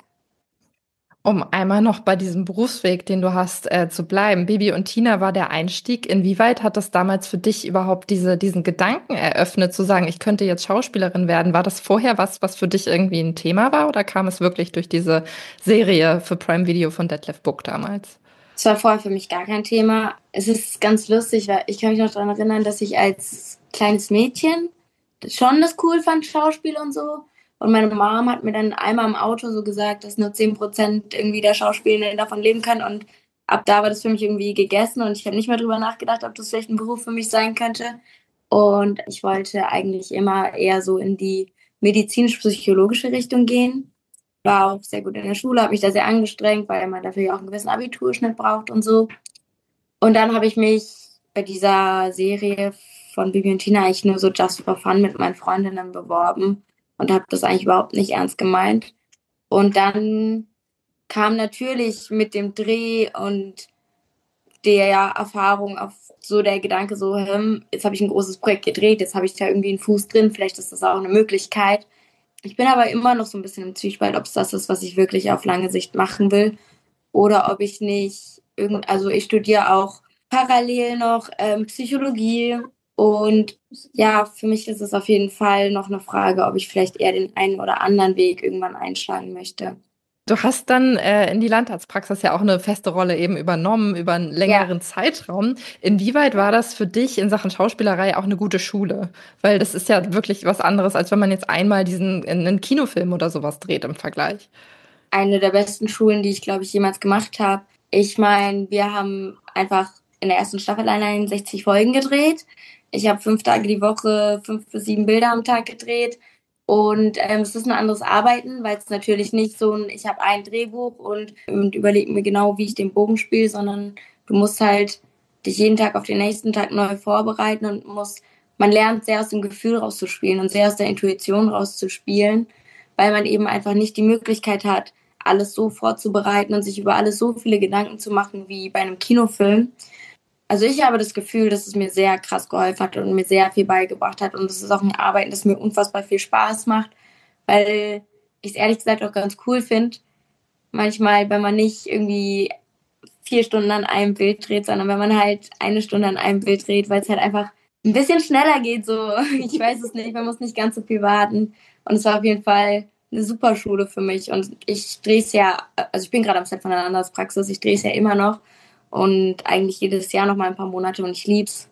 Um einmal noch bei diesem Berufsweg, den du hast, zu bleiben. Bibi und Tina war der Einstieg. Inwieweit hat das damals für dich überhaupt diesen Gedanken eröffnet, zu sagen, ich könnte jetzt Schauspielerin werden? War das vorher was für dich irgendwie ein Thema war oder kam es wirklich durch diese Serie für Prime Video von Detlef Book damals? Es war vorher für mich gar kein Thema. Es ist ganz lustig, weil ich kann mich noch daran erinnern, dass ich als kleines Mädchen schon das cool fand, Schauspiel und so. Und meine Mom hat mir dann einmal im Auto so gesagt, dass nur 10% irgendwie der Schauspielenden davon leben können. Und ab da war das für mich irgendwie gegessen und ich habe nicht mehr drüber nachgedacht, ob das vielleicht ein Beruf für mich sein könnte. Und ich wollte eigentlich immer eher so in die medizinisch-psychologische Richtung gehen. War auch sehr gut in der Schule, habe mich da sehr angestrengt, weil man dafür ja auch einen gewissen Abiturschnitt braucht und so. Und dann habe ich mich bei dieser Serie von Bibi und Tina eigentlich nur so just for fun mit meinen Freundinnen beworben und habe das eigentlich überhaupt nicht ernst gemeint. Und dann kam natürlich mit dem Dreh und der Erfahrung auf so der Gedanke so, jetzt habe ich ein großes Projekt gedreht, jetzt habe ich da irgendwie einen Fuß drin, vielleicht ist das auch eine Möglichkeit. Ich bin aber immer noch so ein bisschen im Zwiespalt, ob es das ist, was ich wirklich auf lange Sicht machen will oder ob ich nicht also ich studiere auch parallel noch Psychologie und ja, für mich ist es auf jeden Fall noch eine Frage, ob ich vielleicht eher den einen oder anderen Weg irgendwann einschlagen möchte. Du hast dann in die Landarztpraxis ja auch eine feste Rolle eben übernommen über einen längeren Zeitraum. Inwieweit war das für dich in Sachen Schauspielerei auch eine gute Schule? Weil das ist ja wirklich was anderes, als wenn man jetzt einmal einen Kinofilm oder sowas dreht im Vergleich. Eine der besten Schulen, die ich, glaube ich, jemals gemacht habe. Ich meine, wir haben einfach in der ersten Staffel allein 60 Folgen gedreht. Ich habe 5 Tage die Woche 5 bis 7 Bilder am Tag gedreht. Und es ist ein anderes Arbeiten, weil es natürlich nicht so ich habe ein Drehbuch und überlege mir genau, wie ich den Bogen spiele, sondern du musst halt dich jeden Tag auf den nächsten Tag neu vorbereiten und man lernt sehr aus dem Gefühl rauszuspielen und sehr aus der Intuition rauszuspielen, weil man eben einfach nicht die Möglichkeit hat, alles so vorzubereiten und sich über alles so viele Gedanken zu machen wie bei einem Kinofilm. Also ich habe das Gefühl, dass es mir sehr krass geholfen hat und mir sehr viel beigebracht hat. Und es ist auch ein Arbeiten, das mir unfassbar viel Spaß macht, weil ich es ehrlich gesagt auch ganz cool finde. Manchmal, wenn man nicht irgendwie 4 Stunden an einem Bild dreht, sondern wenn man halt 1 Stunde an einem Bild dreht, weil es halt einfach ein bisschen schneller geht. So, ich weiß es nicht, man muss nicht ganz so viel warten. Und es war auf jeden Fall eine super Schule für mich. Und ich drehe es ja, also ich bin gerade am Set von einer Praxis, ich drehe es ja immer noch. Und eigentlich jedes Jahr noch mal ein paar Monate und ich lieb's.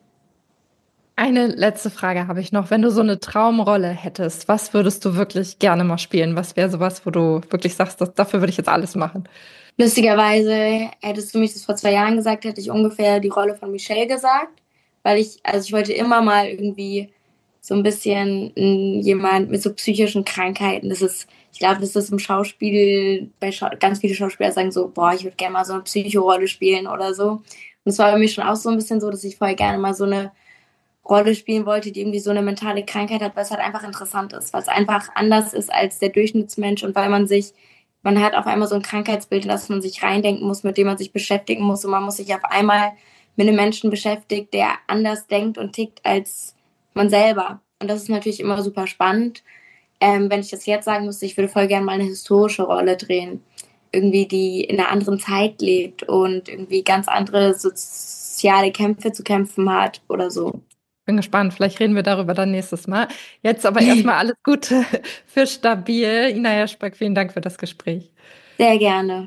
Eine letzte Frage habe ich noch. Wenn du so eine Traumrolle hättest, was würdest du wirklich gerne mal spielen? Was wäre sowas, wo du wirklich sagst, dafür würde ich jetzt alles machen? Lustigerweise hättest du mich das vor 2 Jahren gesagt, hätte ich ungefähr die Rolle von Michelle gesagt, weil ich wollte immer mal irgendwie so ein bisschen jemand mit so psychischen Krankheiten. Ich glaube, das ist im Schauspiel, ganz viele Schauspieler sagen so, boah, ich würde gerne mal so eine Psychorolle spielen oder so. Und es war bei mir schon auch so ein bisschen so, dass ich vorher gerne mal so eine Rolle spielen wollte, die irgendwie so eine mentale Krankheit hat, weil es halt einfach interessant ist, weil es einfach anders ist als der Durchschnittsmensch und weil man hat auf einmal so ein Krankheitsbild, in das man sich reindenken muss, mit dem man sich beschäftigen muss und man muss sich auf einmal mit einem Menschen beschäftigt, der anders denkt und tickt als man selber. Und das ist natürlich immer super spannend. Wenn ich das jetzt sagen müsste, ich würde voll gerne mal eine historische Rolle drehen. Irgendwie, die in einer anderen Zeit lebt und irgendwie ganz andere soziale Kämpfe zu kämpfen hat oder so. Bin gespannt, vielleicht reden wir darüber dann nächstes Mal. Jetzt aber erstmal alles Gute für Stabil. Ina Jaschback, vielen Dank für das Gespräch. Sehr gerne.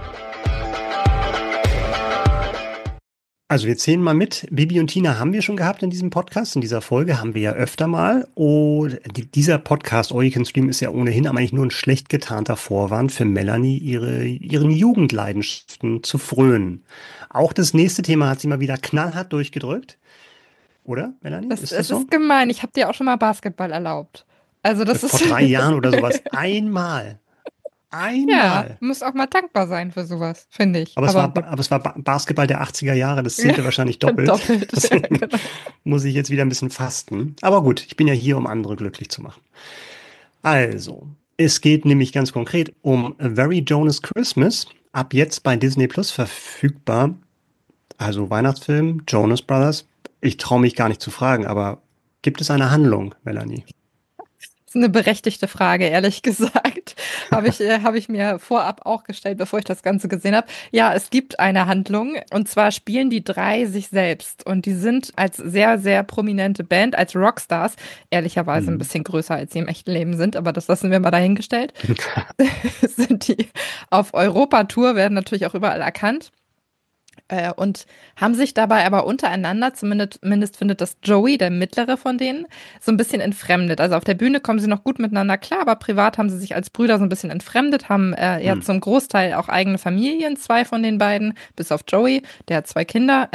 Also wir zählen mal mit. Bibi und Tina haben wir schon gehabt in diesem Podcast. In dieser Folge haben wir ja öfter mal. Und dieser Podcast, All You Can Stream, ist ja ohnehin aber eigentlich nur ein schlecht getarnter Vorwand für Melanie, ihren Jugendleidenschaften zu frönen. Auch das nächste Thema hat sie mal wieder knallhart durchgedrückt. Oder, Melanie? Es Ist das so? ist gemein. Ich habe dir auch schon mal Basketball erlaubt. Also das Vor ist 3 Jahren oder sowas. Einmal. ja, Einmal. muss auch mal dankbar sein für sowas, finde ich. Aber Aber es war Basketball der 80er Jahre, das zählte wahrscheinlich doppelt. doppelt. Ja, Deswegen genau. muss ich jetzt wieder ein bisschen fasten. Aber gut, ich bin ja hier, um andere glücklich zu machen. Also, es geht nämlich ganz konkret um A Very Jonas Christmas. Ab jetzt bei Disney Plus verfügbar. Also Weihnachtsfilm, Jonas Brothers. Ich traue mich gar nicht zu fragen, aber gibt es eine Handlung, Melanie? Das ist eine berechtigte Frage, ehrlich gesagt. Hab ich mir vorab auch gestellt, bevor ich das Ganze gesehen habe. Ja, es gibt eine Handlung und zwar spielen die 3 sich selbst und die sind als sehr, sehr prominente Band, als Rockstars, ehrlicherweise ein bisschen größer, als sie im echten Leben sind, aber das lassen wir mal dahingestellt, sind die auf Europatour, werden natürlich auch überall erkannt. Und haben sich dabei aber untereinander, zumindest findet das Joey, der mittlere von denen, so ein bisschen entfremdet. Also auf der Bühne kommen sie noch gut miteinander klar, aber privat haben sie sich als Brüder so ein bisschen entfremdet, haben ja zum Großteil auch eigene Familien, 2 von den beiden, bis auf Joey, der hat 2 Kinder.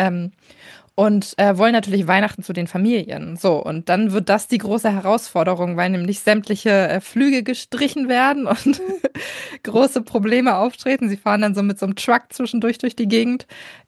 Und wollen natürlich Weihnachten zu den Familien. So, und dann wird das die große Herausforderung, weil nämlich sämtliche Flüge gestrichen werden und große Probleme auftreten. Sie fahren dann so mit so einem Truck zwischendurch durch die Gegend.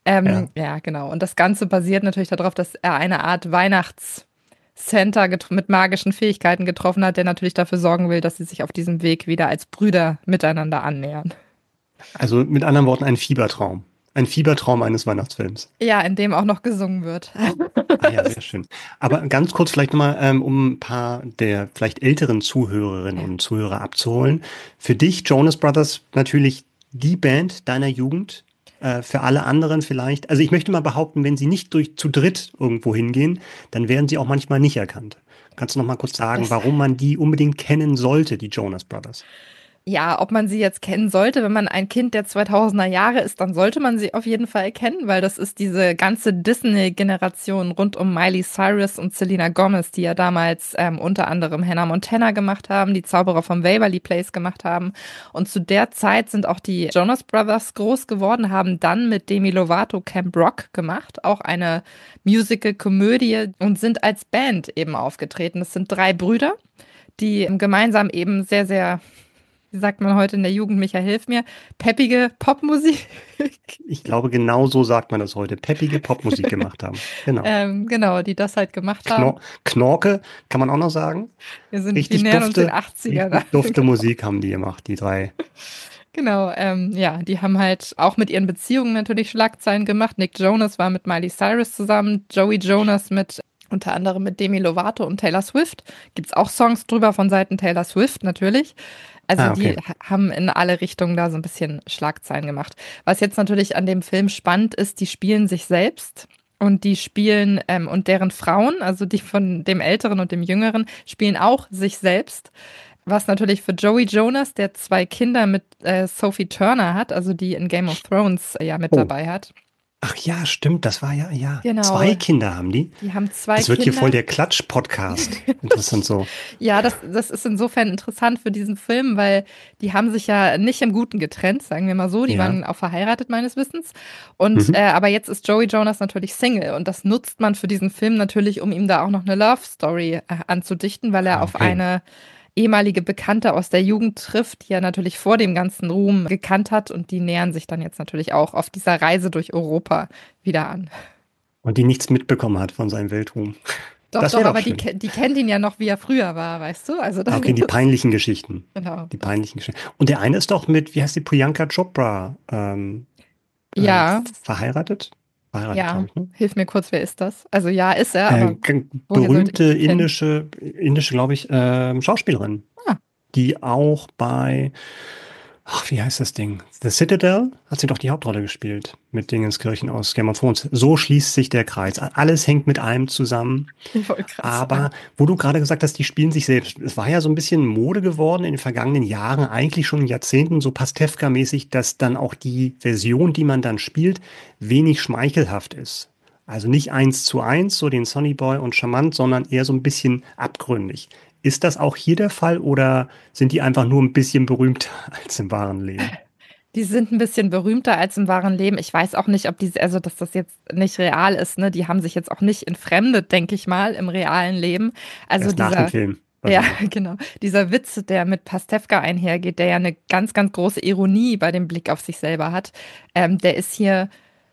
Ja, genau. Und das Ganze basiert natürlich darauf, dass er eine Art Weihnachts-Santa mit magischen Fähigkeiten getroffen hat, der natürlich dafür sorgen will, dass sie sich auf diesem Weg wieder als Brüder miteinander annähern. Also mit anderen Worten ein Fiebertraum. Ein Fiebertraum eines Weihnachtsfilms. Ja, in dem auch noch gesungen wird. Ah ja, sehr schön. Aber ganz kurz vielleicht nochmal, um ein paar der vielleicht älteren Zuhörerinnen und Zuhörer abzuholen. Für dich, Jonas Brothers, natürlich die Band deiner Jugend. Für alle anderen vielleicht. Also ich möchte mal behaupten, wenn sie nicht zu dritt irgendwo hingehen, dann werden sie auch manchmal nicht erkannt. Kannst du noch mal kurz sagen, warum man die unbedingt kennen sollte, die Jonas Brothers? Ja, ob man sie jetzt kennen sollte, wenn man ein Kind der 2000er Jahre ist, dann sollte man sie auf jeden Fall kennen, weil das ist diese ganze Disney-Generation rund um Miley Cyrus und Selena Gomez, die ja damals unter anderem Hannah Montana gemacht haben, die Zauberer vom Waverly Place gemacht haben. Und zu der Zeit sind auch die Jonas Brothers groß geworden, haben dann mit Demi Lovato Camp Rock gemacht, auch eine Musical-Komödie und sind als Band eben aufgetreten. Das sind 3 Brüder, die gemeinsam eben sehr, sehr, wie sagt man heute in der Jugend, Micha, hilf mir, peppige Popmusik. Ich glaube, genau so sagt man das heute. Peppige Popmusik gemacht haben. Genau. Genau, die das halt gemacht haben. Knorke, kann man auch noch sagen. Wir nähern uns den 80ern. Richtig dufte Musik haben die gemacht, die 3. Genau, ja, die haben halt auch mit ihren Beziehungen natürlich Schlagzeilen gemacht. Nick Jonas war mit Miley Cyrus zusammen, Joey Jonas mit unter anderem mit Demi Lovato und Taylor Swift. Gibt's auch Songs drüber von Seiten Taylor Swift natürlich. Also okay. Die haben in alle Richtungen da so ein bisschen Schlagzeilen gemacht. Was jetzt natürlich an dem Film spannend ist, die spielen sich selbst. Und die spielen, und deren Frauen, also die von dem Älteren und dem Jüngeren, spielen auch sich selbst. Was natürlich für Joey Jonas, der 2 Kinder mit Sophie Turner hat, also die in Game of Thrones ja mit dabei hat. Ach ja, stimmt, das war ja. Genau. 2 Kinder haben die. Die haben 2 Kinder. Das wird hier voll der Klatsch-Podcast. Interessant so. Ja, das ist insofern interessant für diesen Film, weil die haben sich ja nicht im Guten getrennt, sagen wir mal so. Die waren auch verheiratet meines Wissens. Und aber jetzt ist Joey Jonas natürlich Single und das nutzt man für diesen Film natürlich, um ihm da auch noch eine Love Story anzudichten, weil er auf eine ehemalige Bekannte aus der Jugend trifft, die er natürlich vor dem ganzen Ruhm gekannt hat. Und die nähern sich dann jetzt natürlich auch auf dieser Reise durch Europa wieder an. Und die nichts mitbekommen hat von seinem Weltruhm. Doch, Das doch, wäre doch aber die, schön. die kennt ihn ja noch, wie er früher war, weißt du? Also Ah, dann okay, die peinlichen Geschichten. genau. Die peinlichen Geschichten. Und der eine ist doch mit, wie heißt die, Priyanka Chopra Ja, verheiratet? Verheiratet, ja. glaube ich, ne? Hilf mir kurz, wer ist das? Also ja, ist er, aber woher sollte ich Berühmte ihn kennen? indische, glaube ich, Schauspielerin, Ah, die auch bei, ach, wie heißt das Ding? The Citadel hat sie doch die Hauptrolle gespielt mit Dingenskirchen aus Game of Thrones. So schließt sich der Kreis. Alles hängt mit allem zusammen. voll krass. Aber wo du gerade gesagt hast, die spielen sich selbst. Es war ja so ein bisschen Mode geworden in den vergangenen Jahren, eigentlich schon in Jahrzehnten, so Pastewka-mäßig, dass dann auch die Version, die man dann spielt, wenig schmeichelhaft ist. Also nicht 1:1, so den Sonny Boy und charmant, sondern eher so ein bisschen abgründig. Ist das auch hier der Fall oder sind die einfach nur ein bisschen berühmter als im wahren Leben? Die sind ein bisschen berühmter als im wahren Leben. Ich weiß auch nicht, ob diese, also dass das jetzt nicht real ist, ne? Die haben sich jetzt auch nicht entfremdet, denke ich mal, im realen Leben. Also Erst nach dem dieser, Film, ja, wahrscheinlich. genau, dieser Witz, der mit Pastewka einhergeht, der ja eine ganz, ganz große Ironie bei dem Blick auf sich selber hat, der ist hier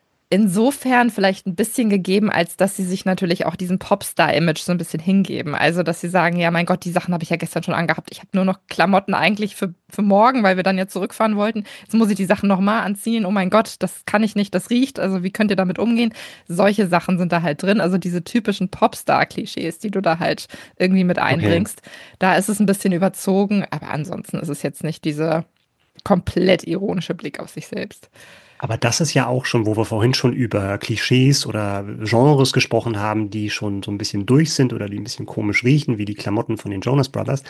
insofern vielleicht ein bisschen gegeben, als dass sie sich natürlich auch diesem Popstar-Image so ein bisschen hingeben. Also, dass sie sagen, ja, mein Gott, die Sachen habe ich ja gestern schon angehabt. Ich habe nur noch Klamotten eigentlich für morgen, weil wir dann ja zurückfahren wollten. Jetzt muss ich die Sachen nochmal anziehen. Oh mein Gott, das kann ich nicht, das riecht. Also, wie könnt ihr damit umgehen? Solche Sachen sind da halt drin. Also, diese typischen Popstar-Klischees, die du da halt irgendwie mit Okay. einbringst. Da ist es ein bisschen überzogen, aber ansonsten ist es jetzt nicht dieser komplett ironische Blick auf sich selbst. Aber das ist ja auch schon, wo wir vorhin schon über Klischees oder Genres gesprochen haben, die schon so ein bisschen durch sind oder die ein bisschen komisch riechen, wie die Klamotten von den Jonas Brothers.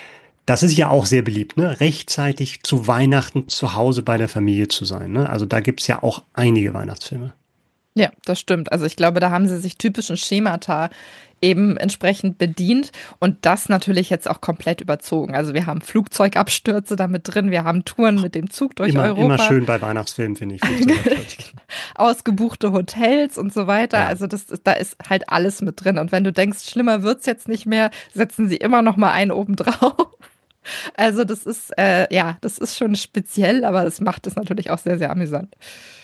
Das ist ja auch sehr beliebt, ne? Rechtzeitig zu Weihnachten zu Hause bei der Familie zu sein, ne? Also da gibt's ja auch einige Weihnachtsfilme. Ja, das stimmt. Also ich glaube, da haben sie sich typischen Schemata eben entsprechend bedient und das natürlich jetzt auch komplett überzogen. Also wir haben Flugzeugabstürze damit drin, wir haben Touren mit dem Zug durch Immer Europa, schön bei Weihnachtsfilmen, finde ich, Flugzeugabsturz. ausgebuchte Hotels und so weiter. Ja. Also da ist halt alles mit drin. Und wenn du denkst, schlimmer wird's jetzt nicht mehr, setzen sie immer noch mal einen oben drauf. Also das ist, ja, das ist schon speziell, aber es macht es natürlich auch sehr, sehr amüsant.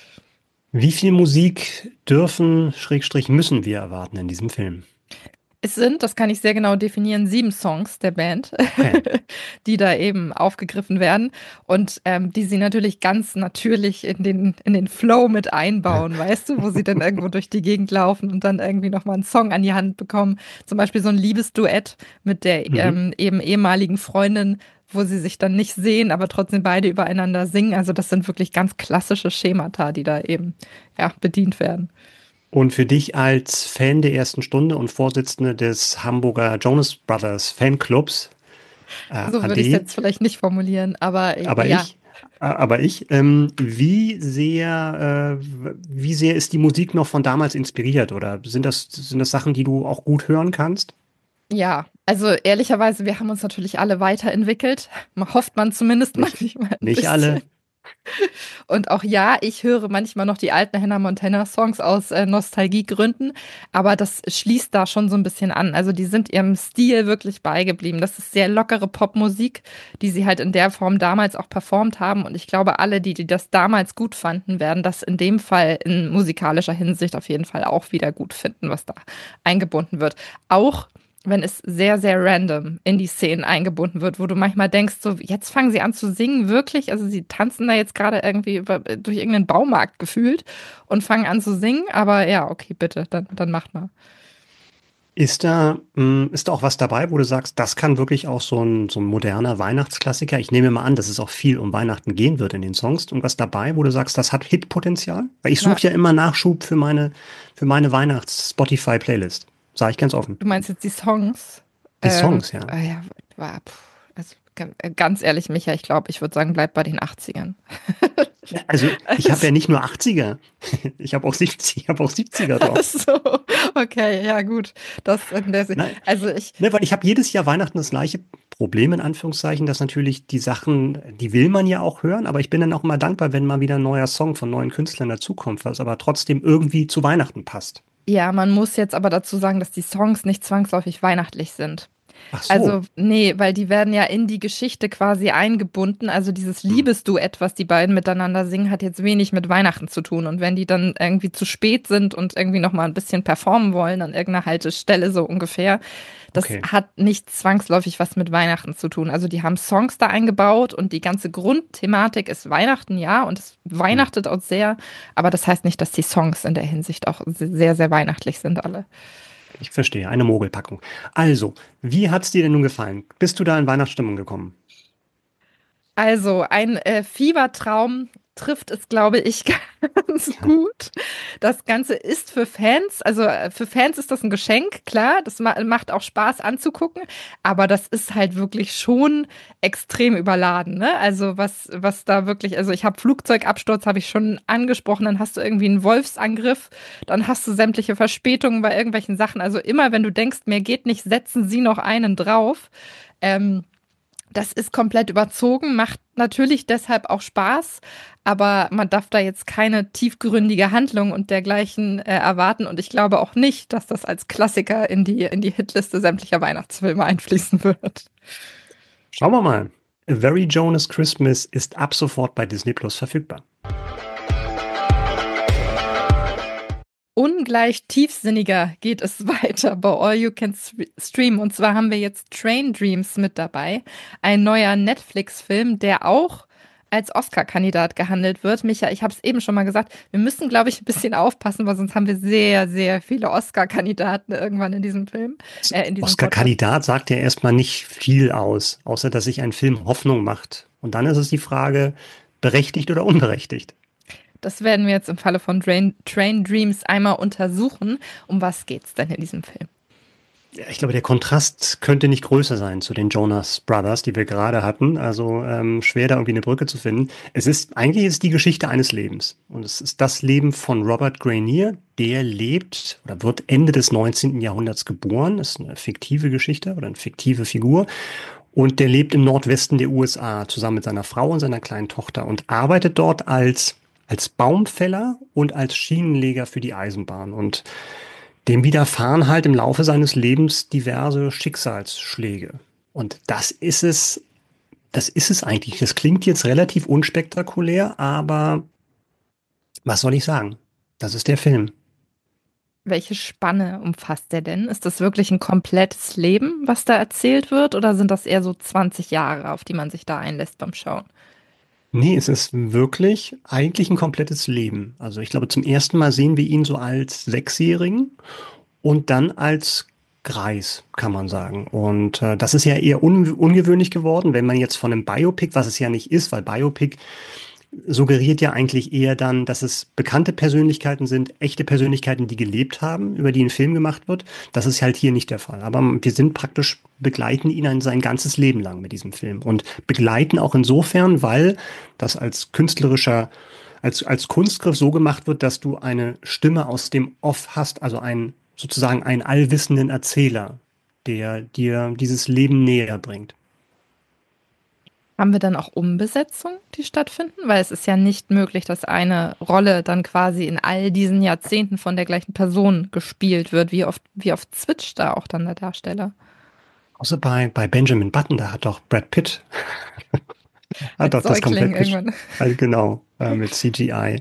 Wie viel Musik dürfen, Schrägstrich, müssen wir erwarten in diesem Film? Es sind, das kann ich sehr genau definieren, 7 Songs der Band, Okay. die da eben aufgegriffen werden und die sie natürlich ganz natürlich in den Flow mit einbauen, weißt du, wo sie dann irgendwo durch die Gegend laufen und dann irgendwie nochmal einen Song an die Hand bekommen. Zum Beispiel so ein Liebesduett mit der Mhm. eben ehemaligen Freundin, wo sie sich dann nicht sehen, aber trotzdem beide übereinander singen. Also das sind wirklich ganz klassische Schemata, die da eben ja, bedient werden. Und für dich als Fan der ersten Stunde und Vorsitzende des Hamburger Jonas Brothers Fanclubs, So würde ich es AD, jetzt vielleicht nicht formulieren, aber aber ja. wie sehr ist die Musik noch von damals inspiriert oder sind das Sachen, die du auch gut hören kannst? Ja, also ehrlicherweise, wir haben uns natürlich alle weiterentwickelt. Hofft man zumindest Nicht, manchmal ein nicht bisschen. alle. Und auch ja, ich höre manchmal noch die alten Hannah Montana Songs aus Nostalgiegründen, aber das schließt da schon so ein bisschen an. Also die sind ihrem Stil wirklich beigeblieben. Das ist sehr lockere Popmusik, die sie halt in der Form damals auch performt haben. Und ich glaube, alle, die das damals gut fanden, werden das in dem Fall in musikalischer Hinsicht auf jeden Fall auch wieder gut finden, was da eingebunden wird. Auch wenn es sehr, sehr random in die Szenen eingebunden wird, wo du manchmal denkst, so, jetzt fangen sie an zu singen, wirklich. Also sie tanzen da jetzt gerade irgendwie durch irgendeinen Baumarkt gefühlt und fangen an zu singen. Aber ja, okay, bitte, dann macht mal. Ist da auch was dabei, wo du sagst, das kann wirklich auch so ein moderner Weihnachtsklassiker? Ich nehme mal an, dass es auch viel um Weihnachten gehen wird in den Songs. Und was dabei, wo du sagst, das hat Hitpotenzial? Weil ich Na, suche ja immer Nachschub für meine Weihnachts-Spotify-Playlist. Sage ich ganz offen. du meinst jetzt die Songs? Die Songs, ja. Ja, also ganz ehrlich, Micha, ich glaube, ich würde sagen, bleib bei den 80ern. Also ich habe Also, ja nicht nur 80er, ich habe auch 70er ach drauf. so, okay, ja gut. Das in der, Nein, also ich, ne, weil ich habe jedes Jahr Weihnachten das gleiche Problem, in Anführungszeichen, dass natürlich die Sachen, die will man ja auch hören, aber ich bin dann auch immer dankbar, wenn mal wieder ein neuer Song von neuen Künstlern dazukommt, was aber trotzdem irgendwie zu Weihnachten passt. Ja, man muss jetzt aber dazu sagen, dass die Songs nicht zwangsläufig weihnachtlich sind. Ach so, Also, nee, weil die werden ja in die Geschichte quasi eingebunden. Also dieses Liebesduett, was die beiden miteinander singen, hat jetzt wenig mit Weihnachten zu tun. Und wenn die dann irgendwie zu spät sind und irgendwie noch mal ein bisschen performen wollen an irgendeiner Haltestelle so ungefähr, das okay. hat nicht zwangsläufig was mit Weihnachten zu tun. Also die haben Songs da eingebaut und die ganze Grundthematik ist Weihnachten, ja, und es Hm. weihnachtet auch sehr. Aber das heißt nicht, dass die Songs in der Hinsicht auch sehr, sehr weihnachtlich sind alle. Ich verstehe, eine Mogelpackung. Also, wie hat's dir denn nun gefallen? Bist du da in Weihnachtsstimmung gekommen? Also, ein Fiebertraum trifft es, glaube ich, ganz gut. Das Ganze ist für Fans, also für Fans ist das ein Geschenk, klar, das macht auch Spaß anzugucken, aber das ist halt wirklich schon extrem überladen, ne? Also was da wirklich, also ich habe Flugzeugabsturz, habe ich schon angesprochen, dann hast du irgendwie einen Wolfsangriff, dann hast du sämtliche Verspätungen bei irgendwelchen Sachen. Also immer, wenn du denkst, mehr geht nicht, setzen sie noch einen drauf. Ähm, Das ist komplett überzogen, macht natürlich deshalb auch Spaß, aber man darf da jetzt keine tiefgründige Handlung und dergleichen erwarten. Und ich glaube auch nicht, dass das als Klassiker in die Hitliste sämtlicher Weihnachtsfilme einfließen wird. Schauen wir mal. A Very Jonas Christmas ist ab sofort bei Disney Plus verfügbar. Ungleich tiefsinniger geht es weiter bei All You Can Stream. Und zwar haben wir jetzt Train Dreams mit dabei. Ein neuer Netflix-Film, der auch als Oscar-Kandidat gehandelt wird. Micha, ich habe es eben schon mal gesagt, wir müssen, glaube ich, ein bisschen aufpassen, weil sonst haben wir sehr, sehr viele Oscar-Kandidaten irgendwann in diesem Film, in diesem Podcast. Oscar-Kandidat sagt ja erstmal nicht viel aus, außer dass sich ein Film Hoffnung macht. Und dann ist es die Frage, berechtigt oder unberechtigt. Das werden wir jetzt im Falle von Train Dreams einmal untersuchen. Um was geht's denn in diesem Film? Ja, ich glaube, der Kontrast könnte nicht größer sein zu den Jonas Brothers, die wir gerade hatten. Also schwer da irgendwie eine Brücke zu finden. Eigentlich ist die Geschichte eines Lebens. Und es ist das Leben von Robert Grenier. Der lebt oder wird Ende des 19. Jahrhunderts geboren. Das ist eine fiktive Geschichte oder eine fiktive Figur. Und der lebt im Nordwesten der USA zusammen mit seiner Frau und seiner kleinen Tochter und arbeitet dort als Baumfäller und als Schienenleger für die Eisenbahn. Und dem widerfahren halt im Laufe seines Lebens diverse Schicksalsschläge. Und das ist es eigentlich. Das klingt jetzt relativ unspektakulär, aber was soll ich sagen? Das ist der Film. Welche Spanne umfasst der denn? Ist das wirklich ein komplettes Leben, was da erzählt wird, oder sind das eher so 20 Jahre, auf die man sich da einlässt beim Schauen? Nee, es ist wirklich eigentlich ein komplettes Leben. Also ich glaube, zum ersten Mal sehen wir ihn so als Sechsjährigen und dann als Greis, kann man sagen. Und das ist ja eher ungewöhnlich geworden, wenn man jetzt von einem Biopic, was es ja nicht ist, weil Biopic suggeriert ja eigentlich eher dann, dass es bekannte Persönlichkeiten sind, echte Persönlichkeiten, die gelebt haben, über die ein Film gemacht wird. Das ist halt hier nicht der Fall. Aber wir sind praktisch, begleiten ihn sein ganzes Leben lang mit diesem Film und begleiten auch insofern, weil das als als Kunstgriff so gemacht wird, dass du eine Stimme aus dem Off hast, also sozusagen einen allwissenden Erzähler, der dir dieses Leben näher bringt. Haben wir dann auch Umbesetzungen, die stattfinden? Weil es ist ja nicht möglich, dass eine Rolle dann quasi in all diesen Jahrzehnten von der gleichen Person gespielt wird. Wie oft switcht da auch dann der Darsteller? Außer bei Benjamin Button, da hat doch Brad Pitt hat Mit doch das Säuglingen komplett irgendwann. genau, mit CGI.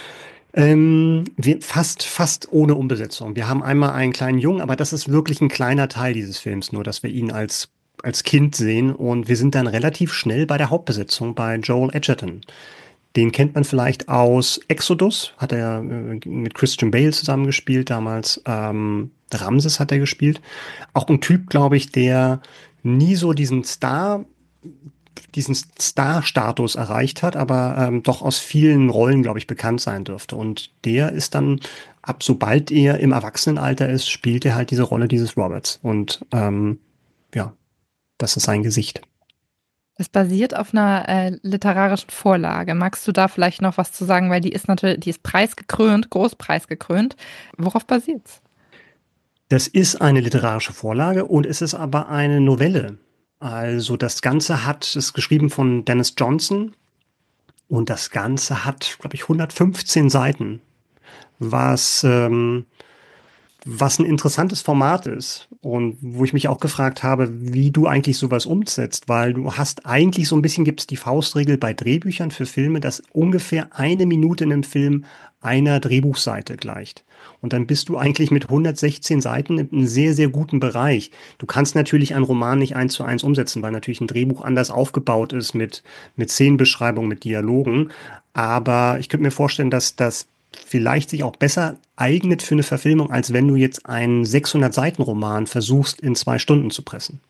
Fast ohne Umbesetzung. Wir haben einmal einen kleinen Jungen, aber das ist wirklich ein kleiner Teil dieses Films, nur dass wir ihn als Kind sehen. Und wir sind dann relativ schnell bei der Hauptbesetzung, bei Joel Edgerton. Den kennt man vielleicht aus Exodus, hat er mit Christian Bale zusammengespielt damals. Ramses hat er gespielt. Auch ein Typ, glaube ich, der nie so diesen Star-Status erreicht hat, aber doch aus vielen Rollen, glaube ich, bekannt sein dürfte. Und der ist dann, sobald er im Erwachsenenalter ist, spielt er halt diese Rolle dieses Roberts. Und ja, das ist sein Gesicht. Es basiert auf einer literarischen Vorlage. Magst du da vielleicht noch was zu sagen? Weil die ist natürlich, die ist preisgekrönt, großpreisgekrönt. Worauf basiert's? Das ist eine literarische Vorlage und es ist aber eine Novelle. Also das Ganze ist geschrieben von Dennis Johnson und das Ganze hat, glaube ich, 115 Seiten, was was ein interessantes Format ist und wo ich mich auch gefragt habe, wie du eigentlich sowas umsetzt, weil du hast eigentlich so ein bisschen, gibt es die Faustregel bei Drehbüchern für Filme, dass ungefähr eine Minute in einem Film einer Drehbuchseite gleicht. Und dann bist du eigentlich mit 116 Seiten in einem sehr, sehr guten Bereich. Du kannst natürlich einen Roman nicht eins zu eins umsetzen, weil natürlich ein Drehbuch anders aufgebaut ist mit Szenenbeschreibung, mit Dialogen. Aber ich könnte mir vorstellen, dass das vielleicht sich auch besser eignet für eine Verfilmung, als wenn du jetzt einen 600-Seiten-Roman versuchst, in 2 Stunden zu pressen.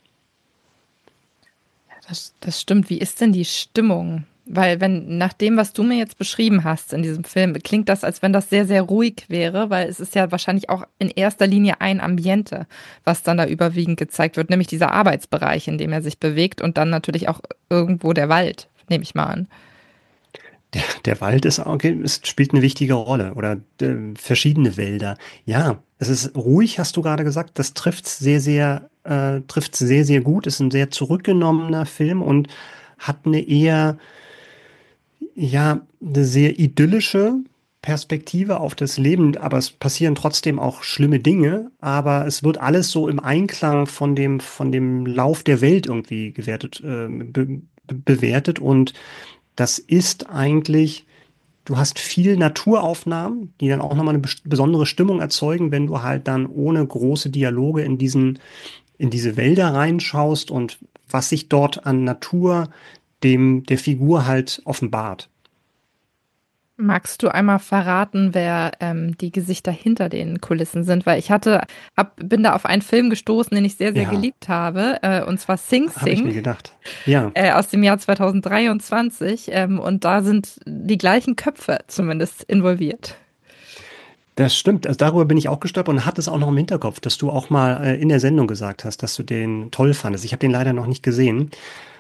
Das stimmt. Wie ist denn die Stimmung? Weil wenn nach dem, was du mir jetzt beschrieben hast in diesem Film, klingt das, als wenn das sehr, sehr ruhig wäre, weil es ist ja wahrscheinlich auch in erster Linie ein Ambiente, was dann da überwiegend gezeigt wird, nämlich dieser Arbeitsbereich, in dem er sich bewegt und dann natürlich auch irgendwo der Wald, nehme ich mal an. Der Wald ist, okay, es spielt eine wichtige Rolle oder verschiedene Wälder. Ja, es ist ruhig, hast du gerade gesagt. Das trifft sehr, sehr gut. Ist ein sehr zurückgenommener Film und hat eine eher, ja, eine sehr idyllische Perspektive auf das Leben, aber es passieren trotzdem auch schlimme Dinge, aber es wird alles so im Einklang von dem Lauf der Welt irgendwie bewertet und das ist eigentlich, du hast viel Naturaufnahmen, die dann auch nochmal eine besondere Stimmung erzeugen, wenn du halt dann ohne große Dialoge in diese Wälder reinschaust und was sich dort an Natur der Figur halt offenbart. Magst du einmal verraten, wer die Gesichter hinter den Kulissen sind? Weil bin da auf einen Film gestoßen, den ich sehr, sehr Ja, geliebt habe, und zwar Sing habe ich Sing mir gedacht. Ja, aus dem Jahr 2023. Und da sind die gleichen Köpfe zumindest involviert. das stimmt. Also darüber bin ich auch gestolpert und hatte es auch noch im Hinterkopf, dass du auch mal in der Sendung gesagt hast, dass du den toll fandest. Ich habe den leider noch nicht gesehen.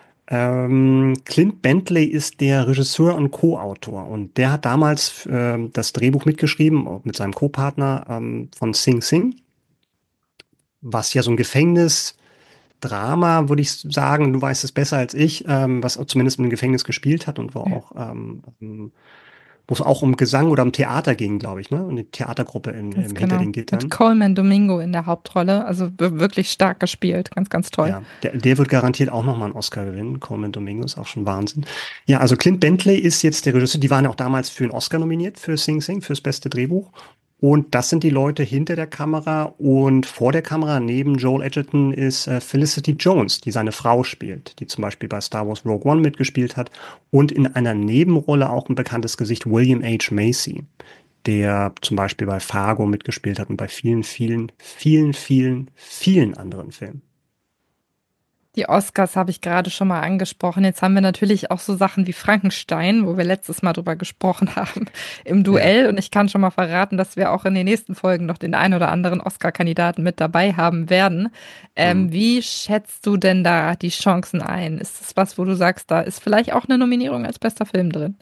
Clint Bentley ist der Regisseur und Co-Autor und der hat damals das Drehbuch mitgeschrieben, auch mit seinem Co-Partner von Sing Sing, was ja so ein Gefängnisdrama, würde ich sagen, du weißt es besser als ich, was zumindest im Gefängnis gespielt hat und Ja. wo es auch um Gesang oder um Theater ging, glaube ich, ne? Und die Theatergruppe Ganz hinter genau. den Mit Gittern. Coleman Domingo in der Hauptrolle. Also wirklich stark gespielt. Ganz, ganz toll. Ja, der wird garantiert auch nochmal einen Oscar gewinnen. Coleman Domingo ist auch schon Wahnsinn. Ja, also Clint Bentley ist jetzt der Regisseur. Die waren ja auch damals für einen Oscar nominiert, für Sing Sing, fürs beste Drehbuch. Und das sind die Leute hinter der Kamera und vor der Kamera neben Joel Edgerton ist Felicity Jones, die seine Frau spielt, die zum Beispiel bei Star Wars Rogue One mitgespielt hat und in einer Nebenrolle auch ein bekanntes Gesicht William H. Macy, der zum Beispiel bei Fargo mitgespielt hat und bei vielen, vielen, vielen, vielen, vielen anderen Filmen. Die Oscars habe ich gerade schon mal angesprochen. Jetzt haben wir natürlich auch so Sachen wie Frankenstein, wo wir letztes Mal drüber gesprochen haben, im Ja. Duell. Und ich kann schon mal verraten, dass wir auch in den nächsten Folgen noch den einen oder anderen Oscar-Kandidaten mit dabei haben werden. Mhm. Wie schätzt du denn da die Chancen ein? Ist das was, wo du sagst, da ist vielleicht auch eine Nominierung als bester Film drin?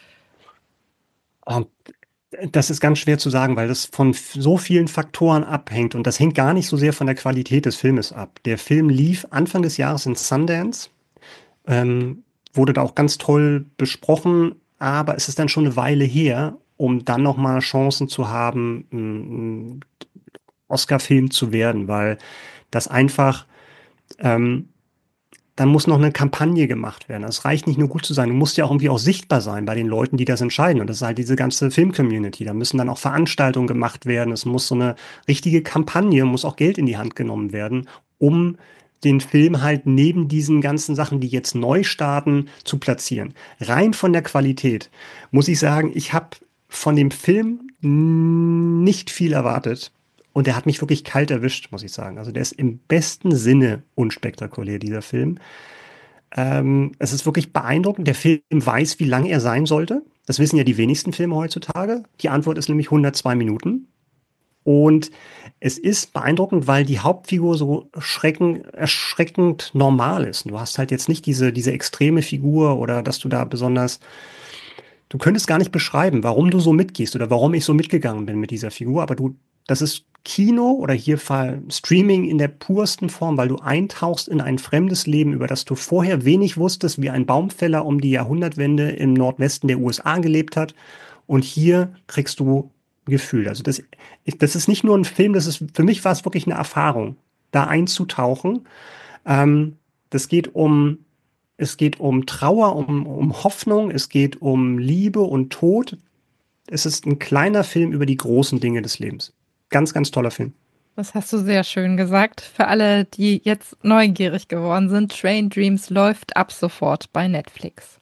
Ähm, Das ist ganz schwer zu sagen, weil das von so vielen Faktoren abhängt und das hängt gar nicht so sehr von der Qualität des Filmes ab. Der Film lief Anfang des Jahres in Sundance, ähm, wurde da auch ganz toll besprochen, aber es ist dann schon eine Weile her, um dann nochmal Chancen zu haben, ein Oscar-Film zu werden, weil das einfach ähm, dann muss noch eine Kampagne gemacht werden. Es reicht nicht nur gut zu sein, du musst ja auch irgendwie auch sichtbar sein bei den Leuten, die das entscheiden. Und das ist halt diese ganze Film-Community. Da müssen dann auch Veranstaltungen gemacht werden. Es muss so eine richtige Kampagne, muss auch Geld in die Hand genommen werden, um den Film halt neben diesen ganzen Sachen, die jetzt neu starten, zu platzieren. Rein von der Qualität muss ich sagen, ich habe von dem Film nicht viel erwartet. Und der hat mich wirklich kalt erwischt, muss ich sagen. Also der ist im besten Sinne unspektakulär, dieser Film. Es ist wirklich beeindruckend. Der Film weiß, wie lang er sein sollte. Das wissen ja die wenigsten Filme heutzutage. Die Antwort ist nämlich 102 Minuten. Und es ist beeindruckend, weil die Hauptfigur so erschreckend normal ist. Du hast halt jetzt nicht diese extreme Figur oder dass du da besonders, du könntest gar nicht beschreiben, warum du so mitgehst oder warum ich so mitgegangen bin mit dieser Figur, aber das ist Kino oder hier Fall Streaming in der pursten Form, weil du eintauchst in ein fremdes Leben, über das du vorher wenig wusstest, wie ein Baumfäller um die Jahrhundertwende im Nordwesten der USA gelebt hat. Und hier kriegst du Gefühl. Also das ist nicht nur ein Film, für mich war es wirklich eine Erfahrung, da einzutauchen. Ähm, das geht um, Es geht um Trauer, um Hoffnung, es geht um Liebe und Tod. Es ist ein kleiner Film über die großen Dinge des Lebens. Ganz, ganz toller Film. Das hast du sehr schön gesagt. Für alle, die jetzt neugierig geworden sind, Train Dreams läuft ab sofort bei Netflix.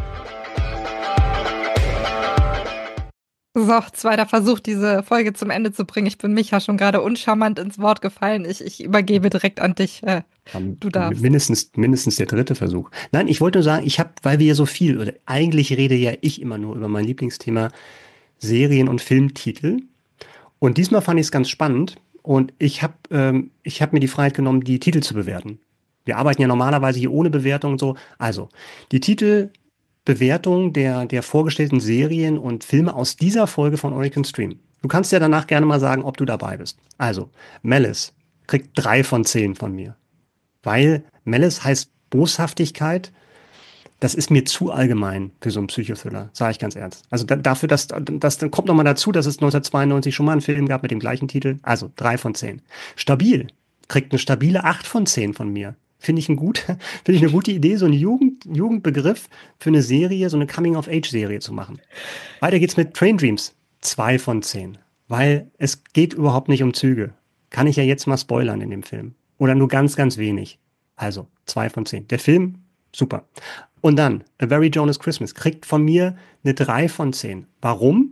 So, zweiter Versuch, diese Folge zum Ende zu bringen. Ich bin Micha schon gerade uncharmant ins Wort gefallen. Ich übergebe direkt an dich. Du darfst. Mindestens der dritte Versuch. Nein, ich wollte nur sagen, weil wir ja so viel, oder eigentlich rede ja ich immer nur über mein Lieblingsthema Serien- und Filmtitel. Und diesmal fand ich es ganz spannend und ich hab mir die Freiheit genommen, die Titel zu bewerten. Wir arbeiten ja normalerweise hier ohne Bewertung und so. Also, die Titelbewertung der vorgestellten Serien und Filme aus dieser Folge von All You Can Stream. Du kannst ja danach gerne mal sagen, ob du dabei bist. Also, Malice kriegt 3 von 10 von mir. Weil Malice heißt Boshaftigkeit. Das ist mir zu allgemein für so einen Psychothriller, sage ich ganz ernst. Also dafür, dann kommt noch mal dazu, dass es 1992 schon mal einen Film gab mit dem gleichen Titel. Also 3 von 10. Stabil. Kriegt eine stabile 8 von 10 von mir. Finde ich eine gute Idee, so einen Jugendbegriff für eine Serie, so eine Coming-of-Age-Serie zu machen. Weiter geht's mit Train Dreams. 2 von 10. Weil es geht überhaupt nicht um Züge. Kann ich ja jetzt mal spoilern in dem Film. Oder nur ganz, ganz wenig. Also 2 von 10. Der Film, super. Und dann, A Very Jonas Christmas kriegt von mir eine 3 von 10. Warum?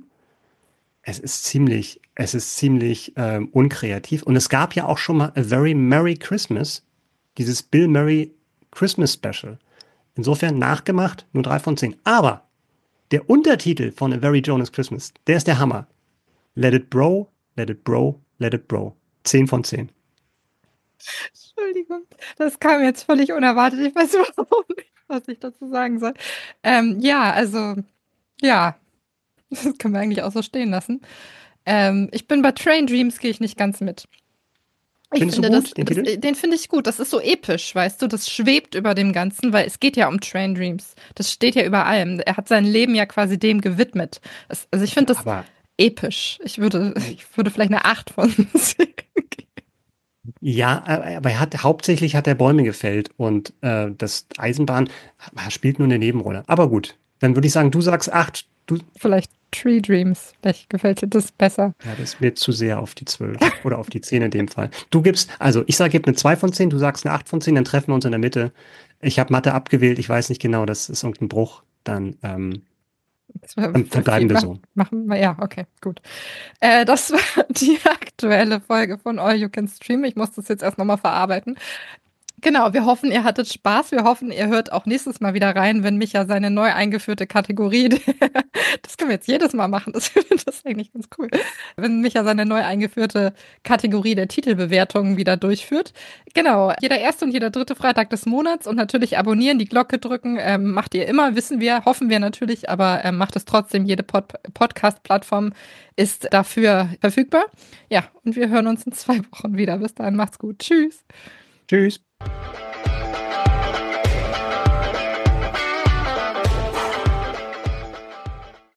Es ist ziemlich unkreativ. Und es gab ja auch schon mal A Very Merry Christmas, dieses Bill Murray Christmas Special. Insofern nachgemacht, nur 3 von 10. Aber der Untertitel von A Very Jonas Christmas, der ist der Hammer. Let it bro, let it bro, let it bro. 10 von 10. Entschuldigung, das kam jetzt völlig unerwartet. Ich weiß überhaupt nicht, was ich dazu sagen soll. Ja, also, ja, das können wir eigentlich auch so stehen lassen. Ich bin bei Train Dreams, gehe ich nicht ganz mit. Ich Findest du finde gut, den Titel? den finde ich gut. Das ist so episch, weißt du? Das schwebt über dem Ganzen, weil es geht ja um Train Dreams. Das steht ja über allem. Er hat sein Leben ja quasi dem gewidmet. Also ich finde das Aber episch. Ich würde vielleicht eine 8 von 10 geben. ja, aber hauptsächlich hat er Bäume gefällt und das Eisenbahn spielt nur eine Nebenrolle. Aber gut, dann würde ich sagen, du sagst 8. Vielleicht Tree Dreams. Vielleicht gefällt dir das besser. Ja, das ist mir zu sehr auf die 12 oder auf die 10 in dem Fall. Ich sage, gib eine 2 von 10, du sagst eine 8 von 10, dann treffen wir uns in der Mitte. Ich habe Mathe abgewählt, ich weiß nicht genau, das ist irgendein Bruch. Dann verbleiben wir so. Machen wir, ja, okay, gut. Das war die aktuelle Folge von All You Can Stream. Ich muss das jetzt erst nochmal verarbeiten. Genau, wir hoffen, ihr hattet Spaß. Wir hoffen, ihr hört auch nächstes Mal wieder rein, wenn Micha seine neu eingeführte Kategorie, das können wir jetzt jedes Mal machen, das ist eigentlich ganz cool, wenn Micha seine neu eingeführte Kategorie der Titelbewertungen wieder durchführt. Genau, jeder erste und jeder dritte Freitag des Monats und natürlich abonnieren, die Glocke drücken, macht ihr immer, wissen wir, hoffen wir natürlich, aber macht es trotzdem, jede Podcast-Plattform ist dafür verfügbar. Ja, und wir hören uns in 2 Wochen wieder. Bis dahin, macht's gut. Tschüss. Tschüss.